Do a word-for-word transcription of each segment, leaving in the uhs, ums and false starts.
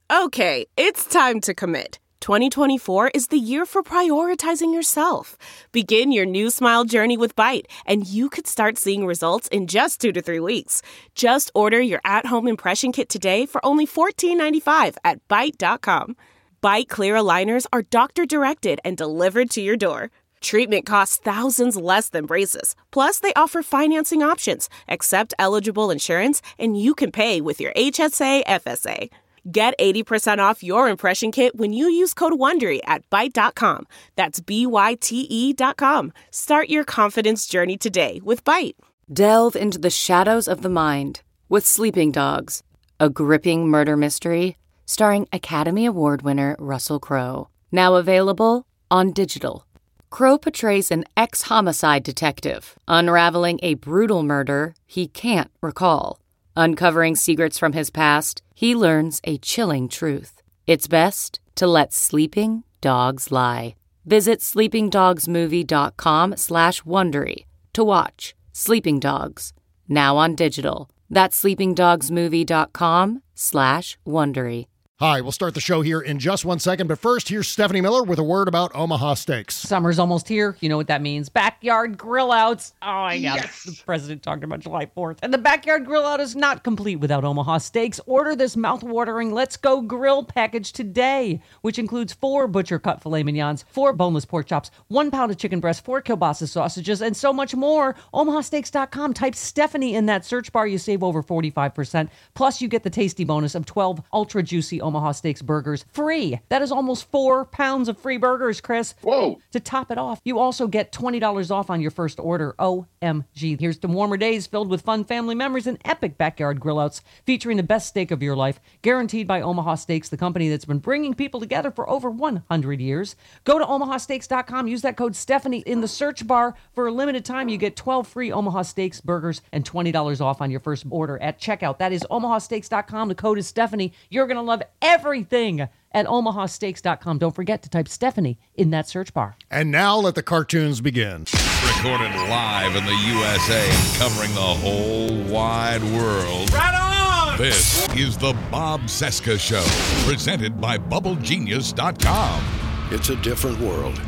Okay, it's time to commit. twenty twenty-four is the year for prioritizing yourself. Begin your new smile journey with Byte, and you could start seeing results in just two to three weeks. Just order your at-home impression kit today for only fourteen ninety-five at byte dot com. Byte clear aligners are doctor-directed and delivered to your door. Treatment costs thousands less than braces. Plus, they offer financing options, accept eligible insurance, and you can pay with your H S A F S A. Get eighty percent off your impression kit when you use code WONDERY at byte dot com. That's B Y T E dot com. Start your confidence journey today with Byte. Delve into the shadows of the mind with Sleeping Dogs, a gripping murder mystery starring Academy Award winner Russell Crowe. Now available on digital. Crowe portrays an ex-homicide detective unraveling a brutal murder he can't recall. Uncovering secrets from his past, he learns a chilling truth. It's best to let sleeping dogs lie. Visit sleepingdogsmovie.com slash Wondery to watch Sleeping Dogs, now on digital. That's sleepingdogsmovie.com slash Wondery. Hi, we'll start the show here in just one second, but first, here's Stephanie Miller with a word about Omaha Steaks. Summer's almost here. You know what that means. Backyard grill outs. Oh, my God. Yes. The president talked about July fourth. And the backyard grill out is not complete without Omaha Steaks. Order this mouth-watering Let's Go Grill package today, which includes four butcher-cut filet mignons, four boneless pork chops, one pound of chicken breast, four kielbasa sausages, and so much more. Omaha Steaks dot com. Type Stephanie in that search bar. You save over forty-five percent. Plus, you get the tasty bonus of twelve ultra-juicy Omaha Steaks burgers free. That is almost four pounds of free burgers, Chris. Whoa. To top it off, you also get twenty dollars off on your first order. O M G. Here's to warmer days filled with fun family memories and epic backyard grill outs featuring the best steak of your life, guaranteed by Omaha Steaks, the company that's been bringing people together for over one hundred years. Go to Omaha Steaks dot com. Use that code Stephanie in the search bar. For a limited time, you get twelve free Omaha Steaks burgers and twenty dollars off on your first order at checkout. That is Omaha Steaks dot com. The code is Stephanie. You're going to love everything at Omaha Steaks dot com. Don't forget to type Stephanie in that search bar. And now let the cartoons begin. Recorded live in the U S A, covering the whole wide world. Right on! This is the Bob Cesca Show, presented by Bubble Genius dot com. It's a different world.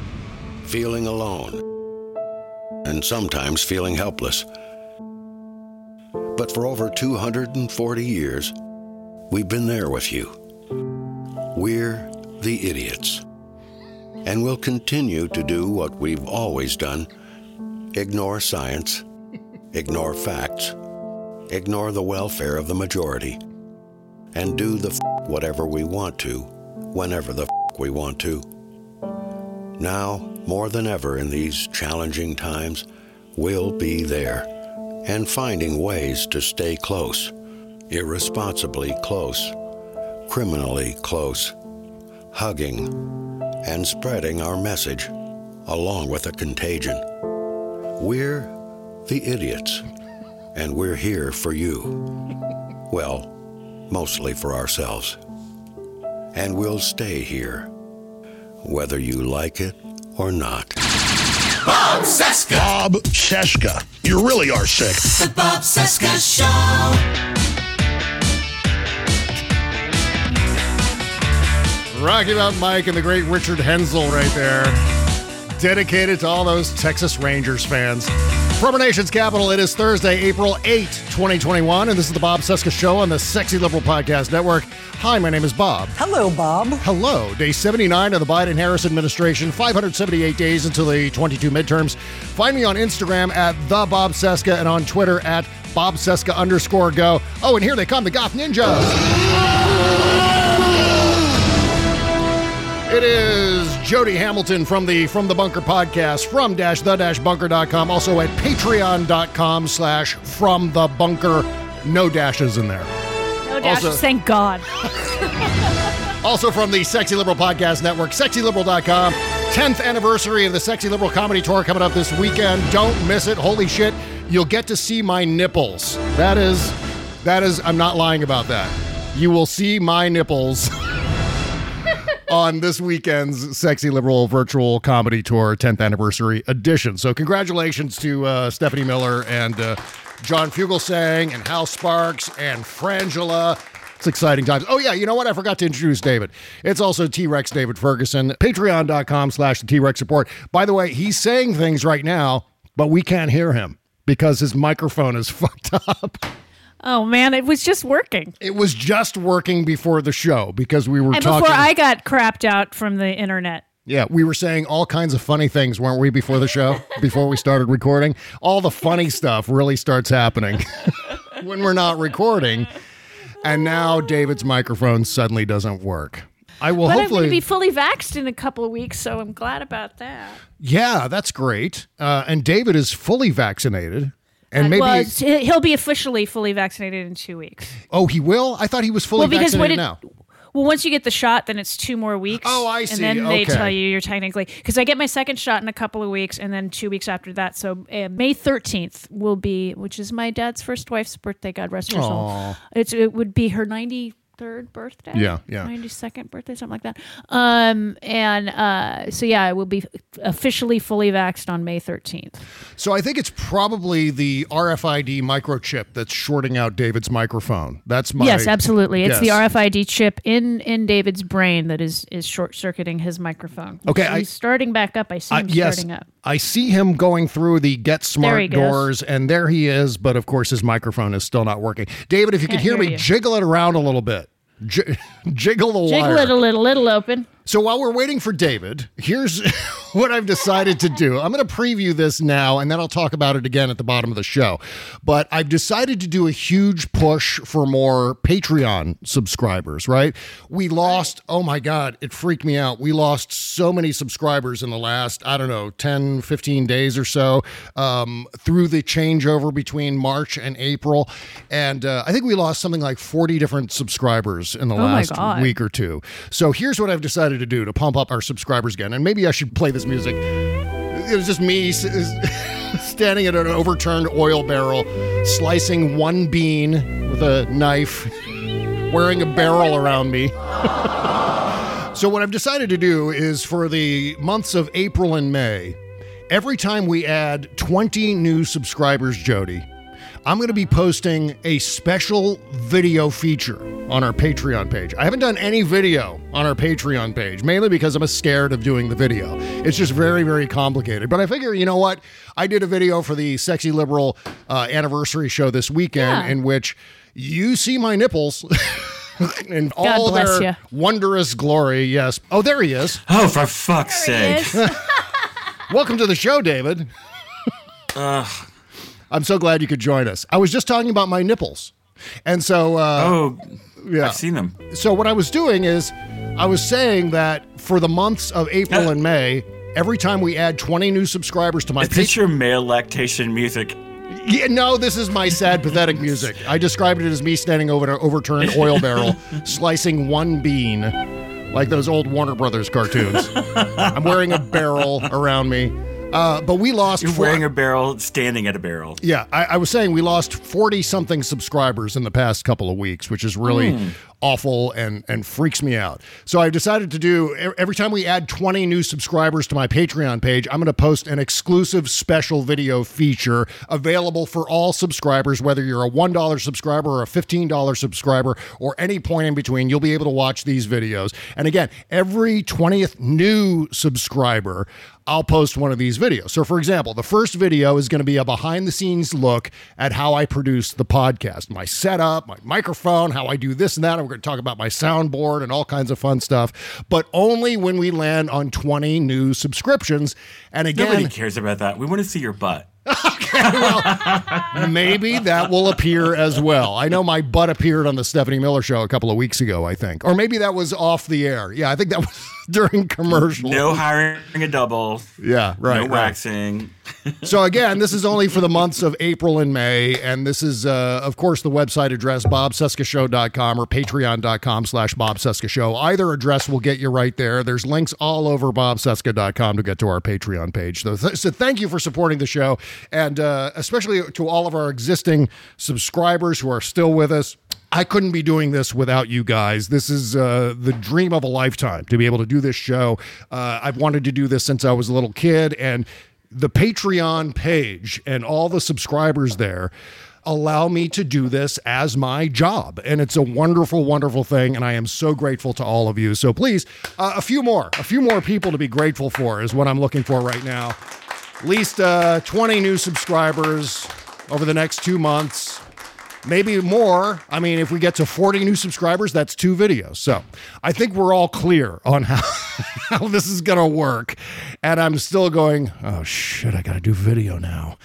Feeling alone. And sometimes feeling helpless. But for over two hundred forty years, we've been there with you. We're the Idiots. And we'll continue to do what we've always done. Ignore science. Ignore facts. Ignore the welfare of the majority. And do the f- whatever we want to, whenever the f- we want to. Now, more than ever in these challenging times, we'll be there. And finding ways to stay close. Irresponsibly close. Criminally close, hugging, and spreading our message, along with a contagion. We're the Idiots, and we're here for you. Well, mostly for ourselves. And we'll stay here, whether you like it or not. Bob Cesca. Bob Cesca. You really are sick. The Bob Cesca Show. Rocky Mountain Mike and the great Richard Hensel right there. Dedicated to all those Texas Rangers fans. From our nation's capital, it is Thursday, April eighth, twenty twenty-one, and this is the Bob Cesca Show on the Sexy Liberal Podcast Network. Hi, my name is Bob. Hello, Bob. Hello. Day seventy-nine of the Biden-Harris administration, five hundred seventy-eight days until the twenty-two midterms. Find me on Instagram at the Bob Cesca and on Twitter at Bob Cesca underscore go. Oh, and here they come, the Goth Ninjas. It is Jody Hamilton from the From the Bunker podcast, from dash the dash bunker dot com, also at patreon.com slash from the bunker. No dashes in there. No dashes, also, thank God. Also from the Sexy Liberal Podcast Network, sexy liberal dot com. tenth anniversary of the Sexy Liberal Comedy Tour coming up this weekend. Don't miss it. Holy shit. You'll get to see my nipples. That is, that is, I'm not lying about that. You will see my nipples on this weekend's Sexy Liberal Virtual Comedy Tour tenth Anniversary Edition. So congratulations to uh, Stephanie Miller and uh, John Fugelsang and Hal Sparks and Frangela It's exciting times. Oh, yeah, you know what? I forgot to introduce David. It's also T-Rex David Ferguson, patreon.com slash the T-Rex Report. By the way, he's saying things right now, but we can't hear him because his microphone is fucked up. Oh, man, it was just working. It was just working before the show because we were and talking. before I got crapped out from the internet. Yeah, we were saying all kinds of funny things, weren't we, before the show, before we started recording? All the funny stuff really starts happening when we're not recording. And now David's microphone suddenly doesn't work. I will but hopefully I'm going to be fully vaxxed in a couple of weeks, so I'm glad about that. Yeah, that's great. Uh, and David is fully vaccinated. And maybe well, he'll be officially fully vaccinated in two weeks. Oh, he will? I thought he was fully well, because vaccinated it, now. Well, once you get the shot, then it's two more weeks. Oh, I see. And then they okay. tell you you're technically... Because I get my second shot in a couple of weeks, and then two weeks after that. So uh, May thirteenth will be, which is my dad's first wife's birthday, God rest her soul. It's, it would be her ninety-third birthday. Yeah, yeah. ninety-second birthday, something like that. Um, and uh, so, yeah, I will be officially fully vaxxed on May thirteenth. So I think it's probably the R F I D microchip that's shorting out David's microphone. That's my Yes, absolutely. It's guess. the R F I D chip in, in David's brain that is, is short-circuiting his microphone. Okay, so I, he's starting back up. I see him uh, yes, starting up. I see him going through the Get Smart doors, and there he is, but of course his microphone is still not working. David, if you Can't could hear, hear me, you. jiggle it around a little bit. J- jiggle the Jiggle wire. it a little, little open. So while we're waiting for David, here's what I've decided to do. I'm going to preview this now, and then I'll talk about it again at the bottom of the show. But I've decided to do a huge push for more Patreon subscribers, right? We lost, oh my God, it freaked me out. We lost so many subscribers in the last, I don't know, ten, fifteen days or so um, through the changeover between March and April. And uh, I think we lost something like forty different subscribers in the Oh my last God. week or two. So here's what I've decided to do to pump up our subscribers again. And maybe I should play this music. It was just me standing at an overturned oil barrel, slicing one bean with a knife, wearing a barrel around me. So what I've decided to do is for the months of April and May, every time we add twenty new subscribers, Jody, I'm going to be posting a special video feature on our Patreon page. I haven't done any video on our Patreon page, mainly because I'm scared of doing the video. It's just very, very complicated. But I figure, you know what? I did a video for the Sexy Liberal uh, anniversary show this weekend Yeah. in which you see my nipples in God all bless their ya. wondrous glory. Yes. Oh, there he is. Oh, for fuck's sake. Welcome to the show, David. Ugh. I'm so glad you could join us. I was just talking about my nipples. And so, uh, oh, yeah. I've seen them. So what I was doing is I was saying that for the months of April and May, every time we add twenty new subscribers to my Is this your male lactation music? Yeah, no, this is my sad, pathetic music. I described it as me standing over an overturned oil barrel, slicing one bean, like those old Warner Brothers cartoons. I'm wearing a barrel around me. Uh, but we lost... You're four- wearing a barrel, standing at a barrel. Yeah, I, I was saying we lost forty-something subscribers in the past couple of weeks, which is really Mm. awful and, and freaks me out. So I've decided to do, e- every time we add twenty new subscribers to my Patreon page, I'm going to post an exclusive special video feature available for all subscribers, whether you're a one dollar subscriber or a fifteen dollar subscriber or any point in between. You'll be able to watch these videos. And again, every twentieth new subscriber, I'll post one of these videos. So for example, the first video is going to be a behind the scenes look at how I produce the podcast, my setup, my microphone, how I do this and that. And we're going to talk about my soundboard and all kinds of fun stuff, but only when we land on twenty new subscriptions. And again, Nobody cares about that. We want to see your butt. Okay, well, maybe that will appear as well. I know my butt appeared on the Stephanie Miller show a couple of weeks ago, I think. Or maybe that was off the air. Yeah, I think that was during commercial. No hiring a double. Yeah, right. No right. waxing. So again, this is only for the months of April and May, and this is, uh, of course, the website address, bob cesca show dot com or patreon.com slash Bob Cesca Show. Either address will get you right there. There's links all over bob cesca dot com to get to our Patreon page. So, th- so thank you for supporting the show, and uh, especially to all of our existing subscribers who are still with us. I couldn't be doing this without you guys. This is uh, the dream of a lifetime to be able to do this show. Uh, I've wanted to do this since I was a little kid, and the Patreon page and all the subscribers there allow me to do this as my job. And it's a wonderful, wonderful thing. And I am so grateful to all of you. So please, uh, a few more, a few more people to be grateful for is what I'm looking for right now. At least uh, twenty new subscribers over the next two months. Maybe more. I mean, if we get to forty new subscribers, that's two videos. So I think we're all clear on how, how this is going to work. And I'm still going, oh, shit, I got to do video now.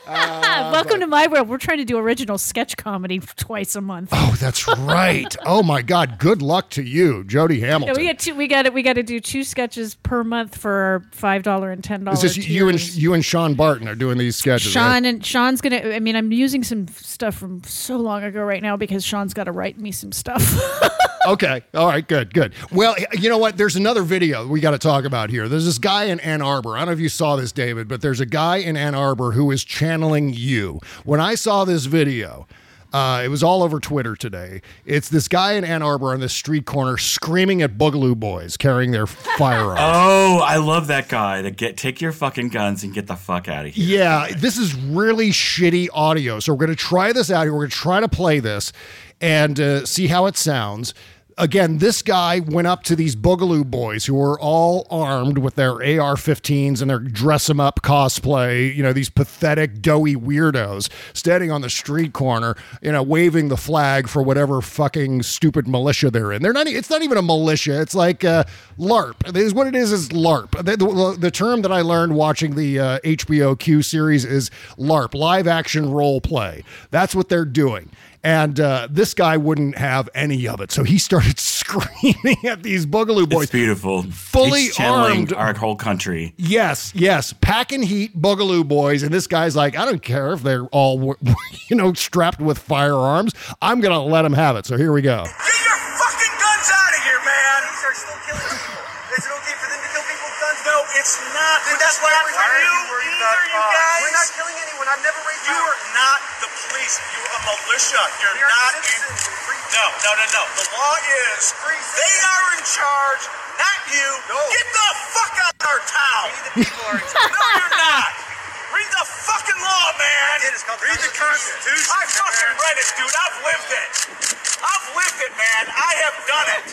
Uh, Welcome but, to my world. We're trying to do original sketch comedy twice a month. Oh, that's right. Oh my God. Good luck to you, Jody Hamilton. Yeah, we got two, we got it. We got to do two sketches per month for our five dollar and ten dollars. Is this you and you and Sean Barton are doing these sketches? Sean right? and Sean's gonna. I mean, I'm using some stuff from so long ago right now because Sean's got to write me some stuff. Okay. All right. Good. Good. Well, you know what? There's another video we got to talk about here. There's this guy in Ann Arbor. I don't know if you saw this, David, but there's a guy in Ann Arbor who is channeling you. When I saw this video, uh, it was all over Twitter today. It's this guy in Ann Arbor on this street corner screaming at Boogaloo Boys carrying their firearms. Oh, I love that guy. To get take your fucking guns and get the fuck out of here. Yeah, this is really shitty audio. So we're going to try this out here. We're going to try to play this and uh, see how it sounds. Again, this guy went up to these Boogaloo Boys who were all armed with their A R fifteens and their dress 'em up cosplay, you know, these pathetic, doughy weirdos standing on the street corner, you know, waving the flag for whatever fucking stupid militia they're in. They're not, it's not even a militia. It's like uh, LARP. This is what it is, is LARP. The, the, the term that I learned watching the uh, H B O Q series is LARP, live action role play. That's what they're doing. And uh, this guy wouldn't have any of it. So he started screaming at these Boogaloo Boys. It's beautiful. Fully He's channeling armed. Our whole country. Yes, yes. Packing heat Boogaloo Boys. And this guy's like, I don't care if they're all, you know, strapped with firearms. I'm going to let them have it. So here we go. Get your fucking guns out of here, man. These are still killing people. Is it okay for them to kill people with guns? No, it's not. Then that's why we're here. You either, you guys. We're not killing anyone. I've never raised You are not the police. You're a militia. You're we not in. No, no, no, no. The law is they are in charge, not you. No. Get the fuck out of our town. We the people are in charge. No, you're not. Read the fucking law, man. Read the Constitution. I fucking read it, dude. I've lived it. I've lived it, man. I have done it.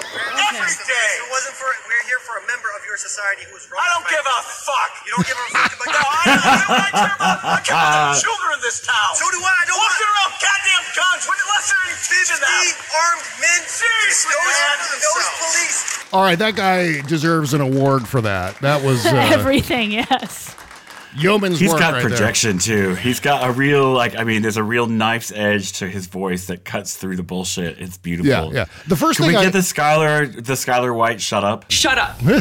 Every day. It wasn't for. We're here for a member of your society who was wrong. I don't give a fuck. You don't give a fuck about. No, I don't. I care about. I care about the children in this town. So do I. I don't walk around goddamn guns. Unless they're feeding them. Armed men. Seriously, man. Those police. All right, that guy deserves an award for that. That was uh, everything. Yes. Yeoman's He's work got right projection there. too. He's got a real, like, I mean, there's a real knife's edge to his voice that cuts through the bullshit. It's beautiful. Yeah, yeah. The first Can thing we I get the Skylar, the Skylar White shut up? Shut up. Shut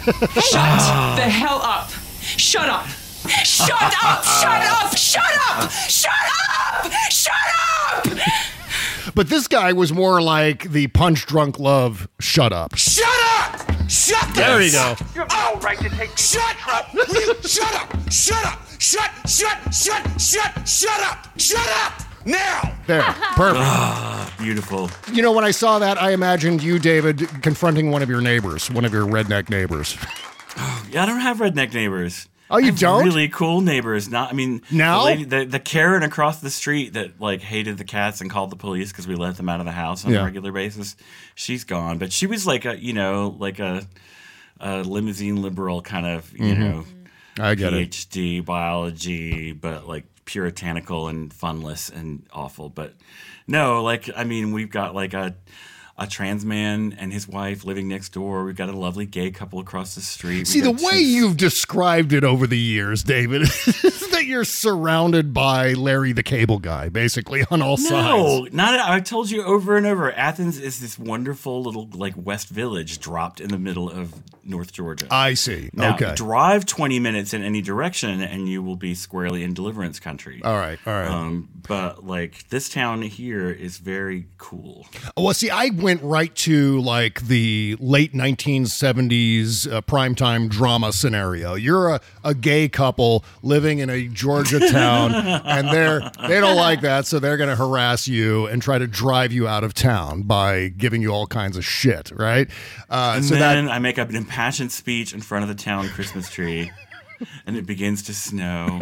the hell up. Shut up. Shut up. Shut up. Shut up. Shut up. Shut up. But this guy was more like the Punch Drunk Love shut up. Shut up! Shut There you go. You have no right to take Shut up! Will you shut up! Shut up! Shut, shut, shut, shut, shut up! Shut up! Now! There. Perfect. Ah, beautiful. You know, when I saw that, I imagined you, David, confronting one of your neighbors, one of your redneck neighbors. Yeah, I don't have redneck neighbors. Oh, you I have don't? Really cool neighbors. Not, I mean, now? the, lady, the the Karen across the street that like hated the cats and called the police because we let them out of the house on Yeah. a regular basis. She's gone, but she was like a you know like a, a limousine liberal kind of you Mhm. know I get it. PhD biology, but like puritanical and funless and awful. But no, like I mean, we've got like a. a trans man and his wife living next door. We've got a lovely gay couple across the street. See, We've the got way two- you've described it over the years, David, is that you're surrounded by Larry the Cable Guy, basically, on all sides. No, not. I told you over and over. Athens is this wonderful little like West Village dropped in the middle of North Georgia. I see. Now, Okay. drive twenty minutes in any direction, and you will be squarely in Deliverance country. All right, all right. Um, but like this town here is very cool. Well, see, I went right to like the late nineteen seventies uh, primetime drama scenario. You're a, a gay couple living in a Georgia town, and they're they don't like that, so they're going to harass you and try to drive you out of town by giving you all kinds of shit, right? Uh, And so then that I make up an impassioned speech in front of the town Christmas tree. and it begins to snow.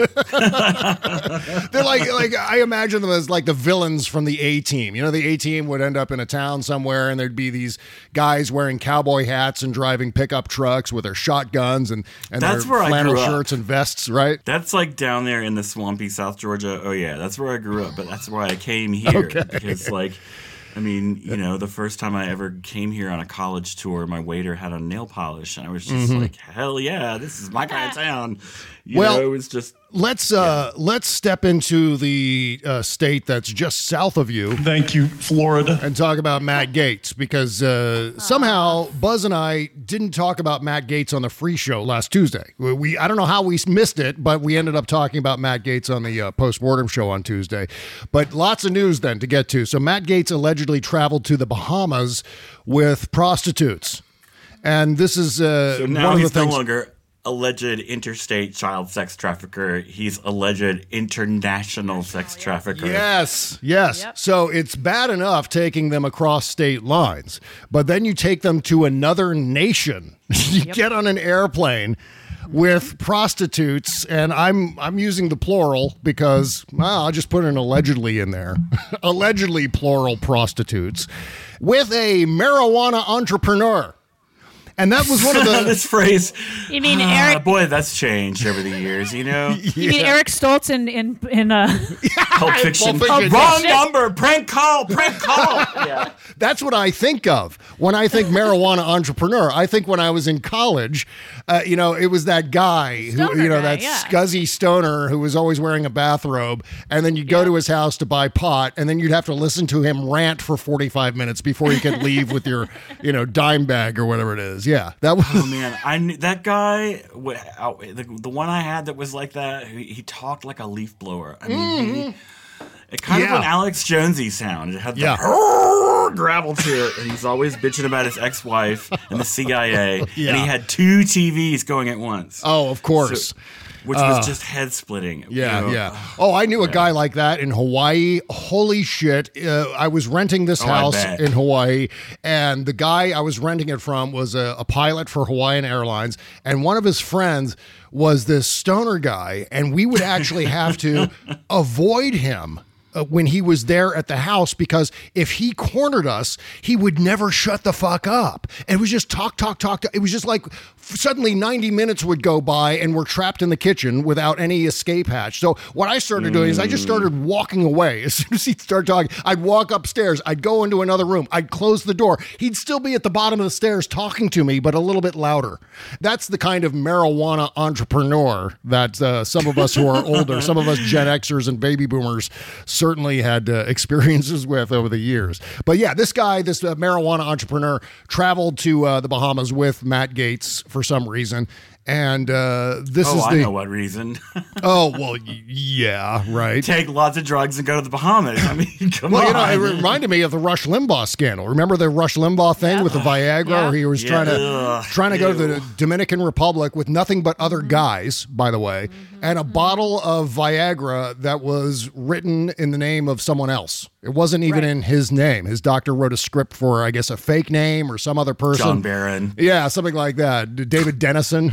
They're like, like I imagine them as like the villains from the A-Team. You know, the A-Team would end up in a town somewhere, and there'd be these guys wearing cowboy hats and driving pickup trucks with their shotguns and, and That's their where I flannel grew up. shirts and vests, right? That's like down there in the swampy South Georgia. Oh yeah, that's where I grew up, but that's why I came here Okay. because like. I mean, you know, the first time I ever came here on a college tour, my waiter had on nail polish, and I was just Mhm. like, hell yeah, this is my kind of town. You Well, know, it was just. Let's uh, let's step into the uh, state that's just south of you. Thank you, Florida. And talk about Matt Gaetz, because uh, somehow Buzz and I didn't talk about Matt Gaetz on the free show last Tuesday. We, we I don't know how we missed it, but we ended up talking about Matt Gaetz on the uh, postmortem show on Tuesday. But lots of news then to get to. So Matt Gaetz allegedly traveled to the Bahamas with prostitutes. And this is uh, So now one of he's the things. no longer alleged interstate child sex trafficker. He's alleged international sex trafficker. Yes, yes. So it's bad enough taking them across state lines, but then you take them to another nation. you get on an airplane with prostitutes, and I'm I'm using the plural because well, I'll just put an allegedly in there. Allegedly plural prostitutes with a marijuana entrepreneur. And that was one of the this phrase. You mean ah, Eric? Boy, that's changed over the years. You know. You mean Eric Stoltz in in in uh, Pulp Fiction. Pulp Fiction. Wrong Yes. number. Prank call. Prank call. Yeah. That's what I think of when I think marijuana entrepreneur. I think when I was in college, uh, you know, it was that guy who, Stoner you know, guy, that yeah. scuzzy stoner who was always wearing a bathrobe, and then you'd go to his house to buy pot, and then you'd have to listen to him rant for forty-five minutes before you could leave with your, you know, dime bag or whatever it is. Yeah, that was. Oh man, I knew that guy. wh- out- The, the one I had that was like that. He, he talked like a leaf blower. I mean, he, it kind Yeah. of an Alex Jonesy sound. It had the Yeah. gravel to it, and he's always bitching about his ex-wife and the C I A. Yeah. And he had two T Vs going at once. Oh, of course. So- which Uh, was just head splitting. Yeah, yeah. Oh, I knew a guy like that in Hawaii. Holy shit. Uh, I was renting this Oh, I house bet. in Hawaii, and the guy I was renting it from was a, a pilot for Hawaiian Airlines, and one of his friends was this stoner guy, and we would actually have to avoid him. Uh, when he was there at the house, because if he cornered us, he would never shut the fuck up. And it was just talk, talk, talk. talk. It was just like suddenly ninety minutes would go by and we're trapped in the kitchen without any escape hatch. So what I started doing is I just started walking away. As soon as he'd start talking, I'd walk upstairs. I'd go into another room. I'd close the door. He'd still be at the bottom of the stairs talking to me, but a little bit louder. That's the kind of marijuana entrepreneur that uh, some of us who are older, some of us Gen Xers and baby boomers certainly had uh, experiences with over the years. But yeah, this guy, this uh, marijuana entrepreneur, traveled to uh, the Bahamas with Matt Gaetz for some reason. And uh, this oh, is I the. know what reason. Oh, well, y- yeah, right. Take lots of drugs and go to the Bahamas. I mean, come Well, on. you know, it reminded me of the Rush Limbaugh scandal. Remember the Rush Limbaugh thing with the Viagra, Yeah. where he was Yeah. trying to Ugh. trying to go to the Ew. Dominican Republic with nothing but other guys, by the way, and a bottle of Viagra that was written in the name of someone else. It wasn't even Right. in his name. His doctor wrote a script for, I guess, a fake name or some other person. John Barron. Yeah, something like that. D- David Dennison.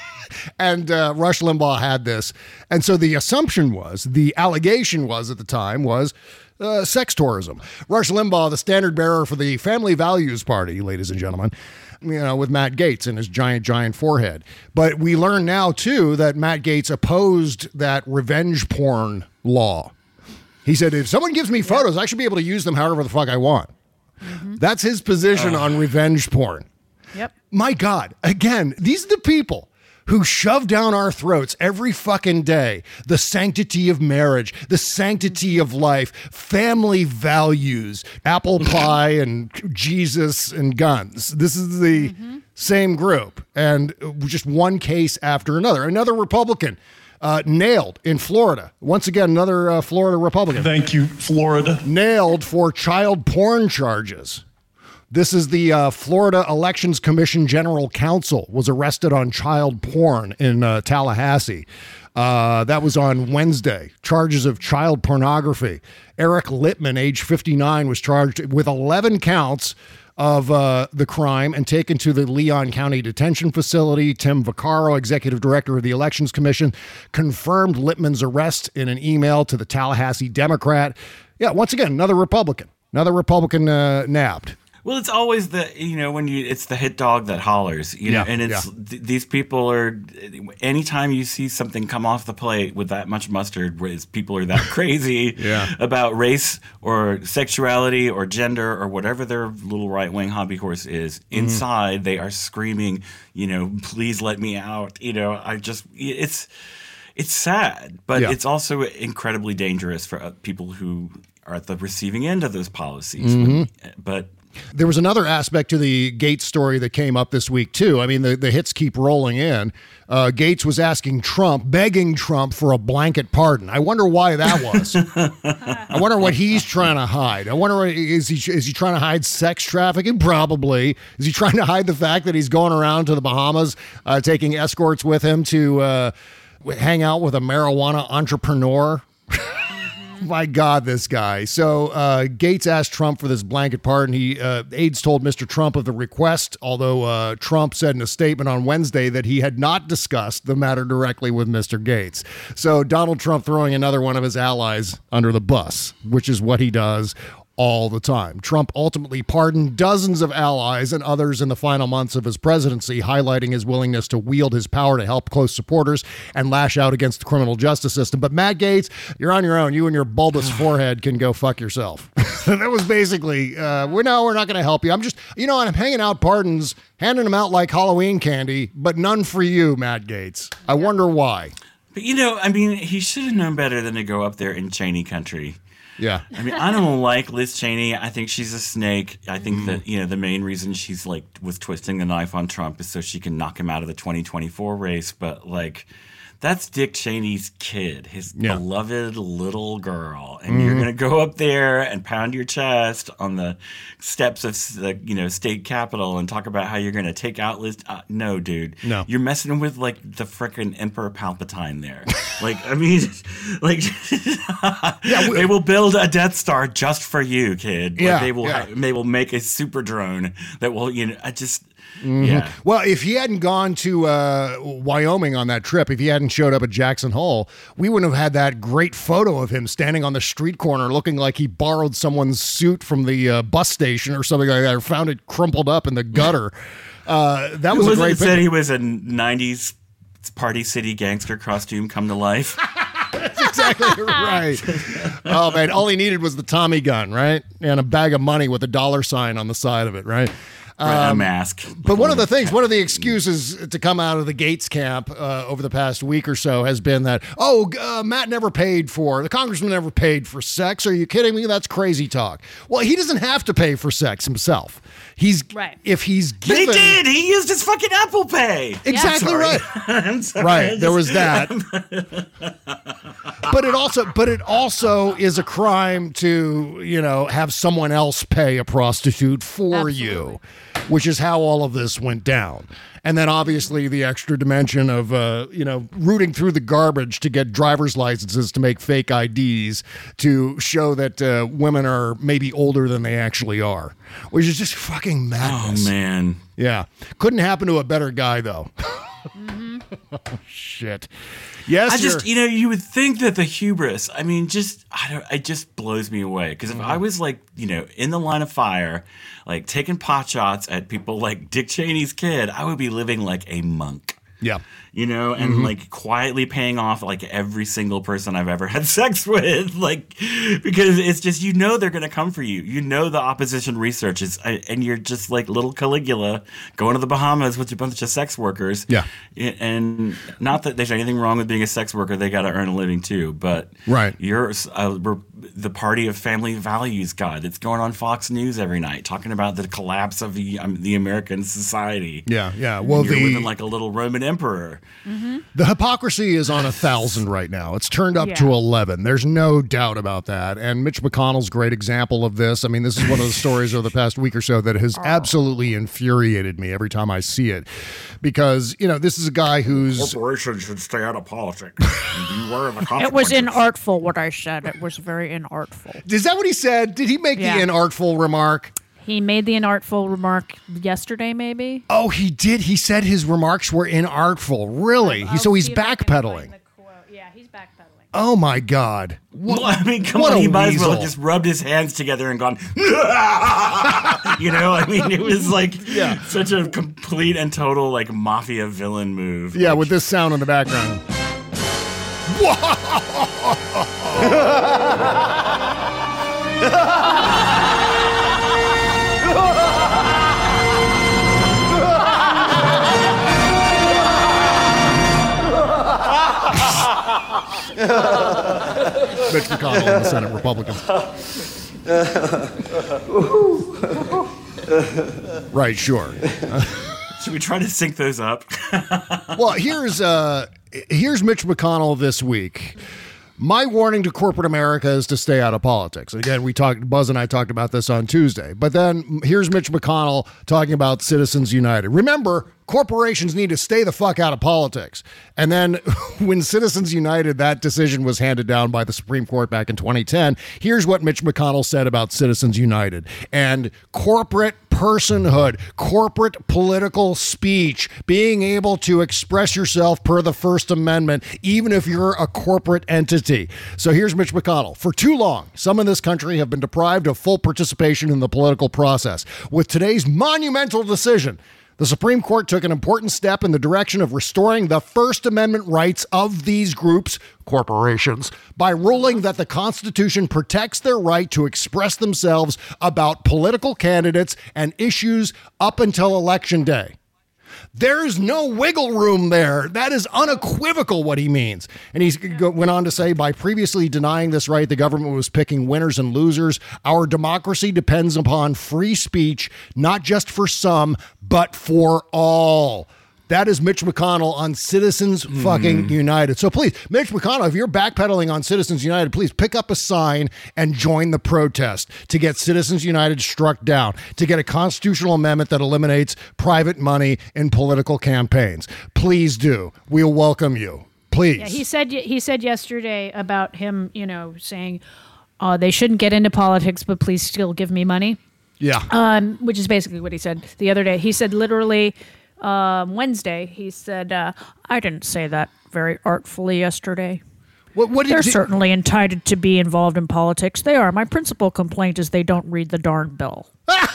And uh, Rush Limbaugh had this. And so the assumption was, the allegation was at the time, was uh, sex tourism. Rush Limbaugh, the standard bearer for the Family Values Party, ladies and gentlemen, you know, with Matt Gaetz and his giant, giant forehead. But we learn now, too, that Matt Gaetz opposed that revenge porn law. He said, if someone gives me photos, I should be able to use them however the fuck I want. That's his position on revenge porn. Yep. My God, again, these are the people who shove down our throats every fucking day the sanctity of marriage, the sanctity of life, family values, apple pie and Jesus and guns. This is the Mm-hmm. same group, and just one case after another. Another Republican uh, nailed in Florida. Once again, another uh, Florida Republican. Thank you, Florida. Nailed for child porn charges. This is the uh, Florida Elections Commission General Counsel was arrested on child porn in uh, Tallahassee. Uh, that was on Wednesday. Charges of child pornography. Eric Littman, age fifty-nine, was charged with eleven counts of uh, the crime and taken to the Leon County Detention Facility. Tim Vaccaro, executive director of the Elections Commission, confirmed Lippman's arrest in an email to the Tallahassee Democrat. Yeah, once again, another Republican, another Republican uh, nabbed. Well, it's always the, you know, when you, it's the hit dog that hollers, you know, Yeah, and it's, yeah. th- these people are, anytime you see something come off the plate with that much mustard, where it's- people are that crazy Yeah. about race or sexuality or gender or whatever their little right-wing hobby horse is, inside they are screaming, you know, please let me out. You know, I just, it's, it's sad, but Yeah. it's also incredibly dangerous for uh, people who are at the receiving end of those policies. Mhm. But There was another aspect to the Gates story that came up this week, too. I mean, the, the hits keep rolling in. Uh, Gates was asking Trump, begging Trump for a blanket pardon. I wonder why that was. I wonder what he's trying to hide. I wonder, what, is he is he trying to hide sex trafficking? Probably. Is he trying to hide the fact that he's going around to the Bahamas, uh, taking escorts with him to uh, hang out with a marijuana entrepreneur? My God, this guy. So uh, Gates asked Trump for this blanket pardon. He uh, aides told Mister Trump of the request, although uh, Trump said in a statement on Wednesday that he had not discussed the matter directly with Mister Gates. So Donald Trump throwing another one of his allies under the bus, which is what he does all the time. Trump ultimately pardoned dozens of allies and others in the final months of his presidency, highlighting his willingness to wield his power to help close supporters and lash out against the criminal justice system. But Matt Gaetz, you're on your own. You and your bulbous forehead can go fuck yourself. That was basically, uh, we're no, we're not going to help you. I'm just, you know, I'm hanging out pardons, handing them out like Halloween candy, but none for you, Matt Gaetz. I wonder why. But, you know, I mean, he should have known better than to go up there in Cheney country. Yeah. I mean, I don't like Liz Cheney. I think she's a snake. I think mm. that, you know, the main reason she's like was twisting the knife on Trump is so she can knock him out of the twenty twenty-four race. But like, that's Dick Cheney's kid, his yeah. beloved little girl. And mm. you're going to go up there and pound your chest on the steps of the, you know, state capitol and talk about how you're going to take out Liz. Uh, no, dude. No. You're messing with like the frickin' Emperor Palpatine there. Like, I mean, like, yeah, we, they will build a Death Star just for you, kid. Like, yeah. They will, yeah. ha- they will make a super drone that will, you know, I just. Mm-hmm. Yeah. Well, if he hadn't gone to uh, Wyoming on that trip, if he hadn't showed up at Jackson Hole, we wouldn't have had that great photo of him standing on the street corner looking like he borrowed someone's suit from the uh, bus station or something like that, or found it crumpled up in the gutter. Uh, that was Who a great it picture. Said he was a nineties Party City gangster costume come to life. That's exactly right. Oh, man, all he needed was the Tommy gun, right? And a bag of money with a dollar sign on the side of it, right? Um, a mask. But one of the things, one of the excuses to come out of the Gates camp uh, over the past week or so has been that, oh, uh, Matt never paid for, the congressman never paid for sex. Are you kidding me? That's crazy talk. Well, he doesn't have to pay for sex himself. He's, right. If he's given. But he did. He used his fucking Apple Pay. Exactly I'm right. I'm sorry. Right. There was that. But it also, but it also is a crime to, you know, have someone else pay a prostitute for Absolutely. you, which is how all of this went down. And then obviously the extra dimension of, uh, you know, rooting through the garbage to get driver's licenses to make fake I Ds to show that uh, women are maybe older than they actually are, which is just fucking madness. Oh, man. Yeah. Couldn't happen to a better guy, though. Mm-hmm. Oh, shit. Yes, I just, you know, you would think that the hubris, I mean, just, I don't, it just blows me away. Because if mm-hmm. I was like, you know, in the line of fire, like taking pot shots at people like Dick Cheney's kid, I would be living like a monk. Yeah. You know, and mm-hmm. like quietly paying off like every single person I've ever had sex with, like, because it's just, you know, they're going to come for you. You know, the opposition research is, and you're just like little Caligula going to the Bahamas with a bunch of sex workers. Yeah. And not that there's anything wrong with being a sex worker. They got to earn a living too. But right. you're uh, we're the party of family values guy that's going on Fox News every night talking about the collapse of the, um, the American society. Yeah. Yeah. Well, you're the, living like a little Roman emperor. Mm-hmm. The hypocrisy is on a thousand right now. It's turned up yeah. to eleven. There's no doubt about that. And Mitch McConnell's a great example of this. I mean, this is one of the stories over the past week or so that has absolutely infuriated me every time I see it. Because, you know, this is a guy who's... Corporations should stay out of politics. Beware of the consequences. It was inartful what I said. It was very inartful. Is that what he said? Did he make yeah. the inartful remark? He made the inartful remark yesterday, maybe. Oh, he did. He said his remarks were inartful. Really? He, so he's backpedaling. Yeah, he's backpedaling. Oh my God! What, well, I mean, come what on. a He might as well weasel. have just rubbed his hands together and gone. You know, I mean, it was like Yeah. such a complete and total like mafia villain move. Yeah, with this sound in the background. Mitch McConnell in the Senate, Republicans. Right, sure. Should we try to sync those up? Well, here's uh, here's Mitch McConnell this week. My warning to corporate America is to stay out of politics. Again, we talked, Buzz and I talked about this on Tuesday. But then here's Mitch McConnell talking about Citizens United. Remember, corporations need to stay the fuck out of politics. And then when Citizens United, that decision was handed down by the Supreme Court back in twenty ten. Here's what Mitch McConnell said about Citizens United and corporate personhood, corporate political speech, being able to express yourself per the First Amendment, even if you're a corporate entity. So here's Mitch McConnell. For too long, some in this country have been deprived of full participation in the political process. With today's monumental decision, the Supreme Court took an important step in the direction of restoring the First Amendment rights of these groups, corporations, by ruling that the Constitution protects their right to express themselves about political candidates and issues up until Election Day. There's no wiggle room there. That is unequivocal what he means. And he went on to say, by previously denying this right, the government was picking winners and losers. Our democracy depends upon free speech, not just for some, but for all. That is Mitch McConnell on Citizens mm. fucking United. So please, Mitch McConnell, if you're backpedaling on Citizens United, please pick up a sign and join the protest to get Citizens United struck down, to get a constitutional amendment that eliminates private money in political campaigns. Please do. We'll welcome you. Please. Yeah, he said he said yesterday about him, you know, saying uh, they shouldn't get into politics, but please still give me money. Yeah. Um, which is basically what he said the other day. He said literally... Um, Wednesday, he said, uh, I didn't say that very artfully yesterday. What, what did They're you... certainly entitled to be involved in politics. They are. My principal complaint is they don't read the darn bill. What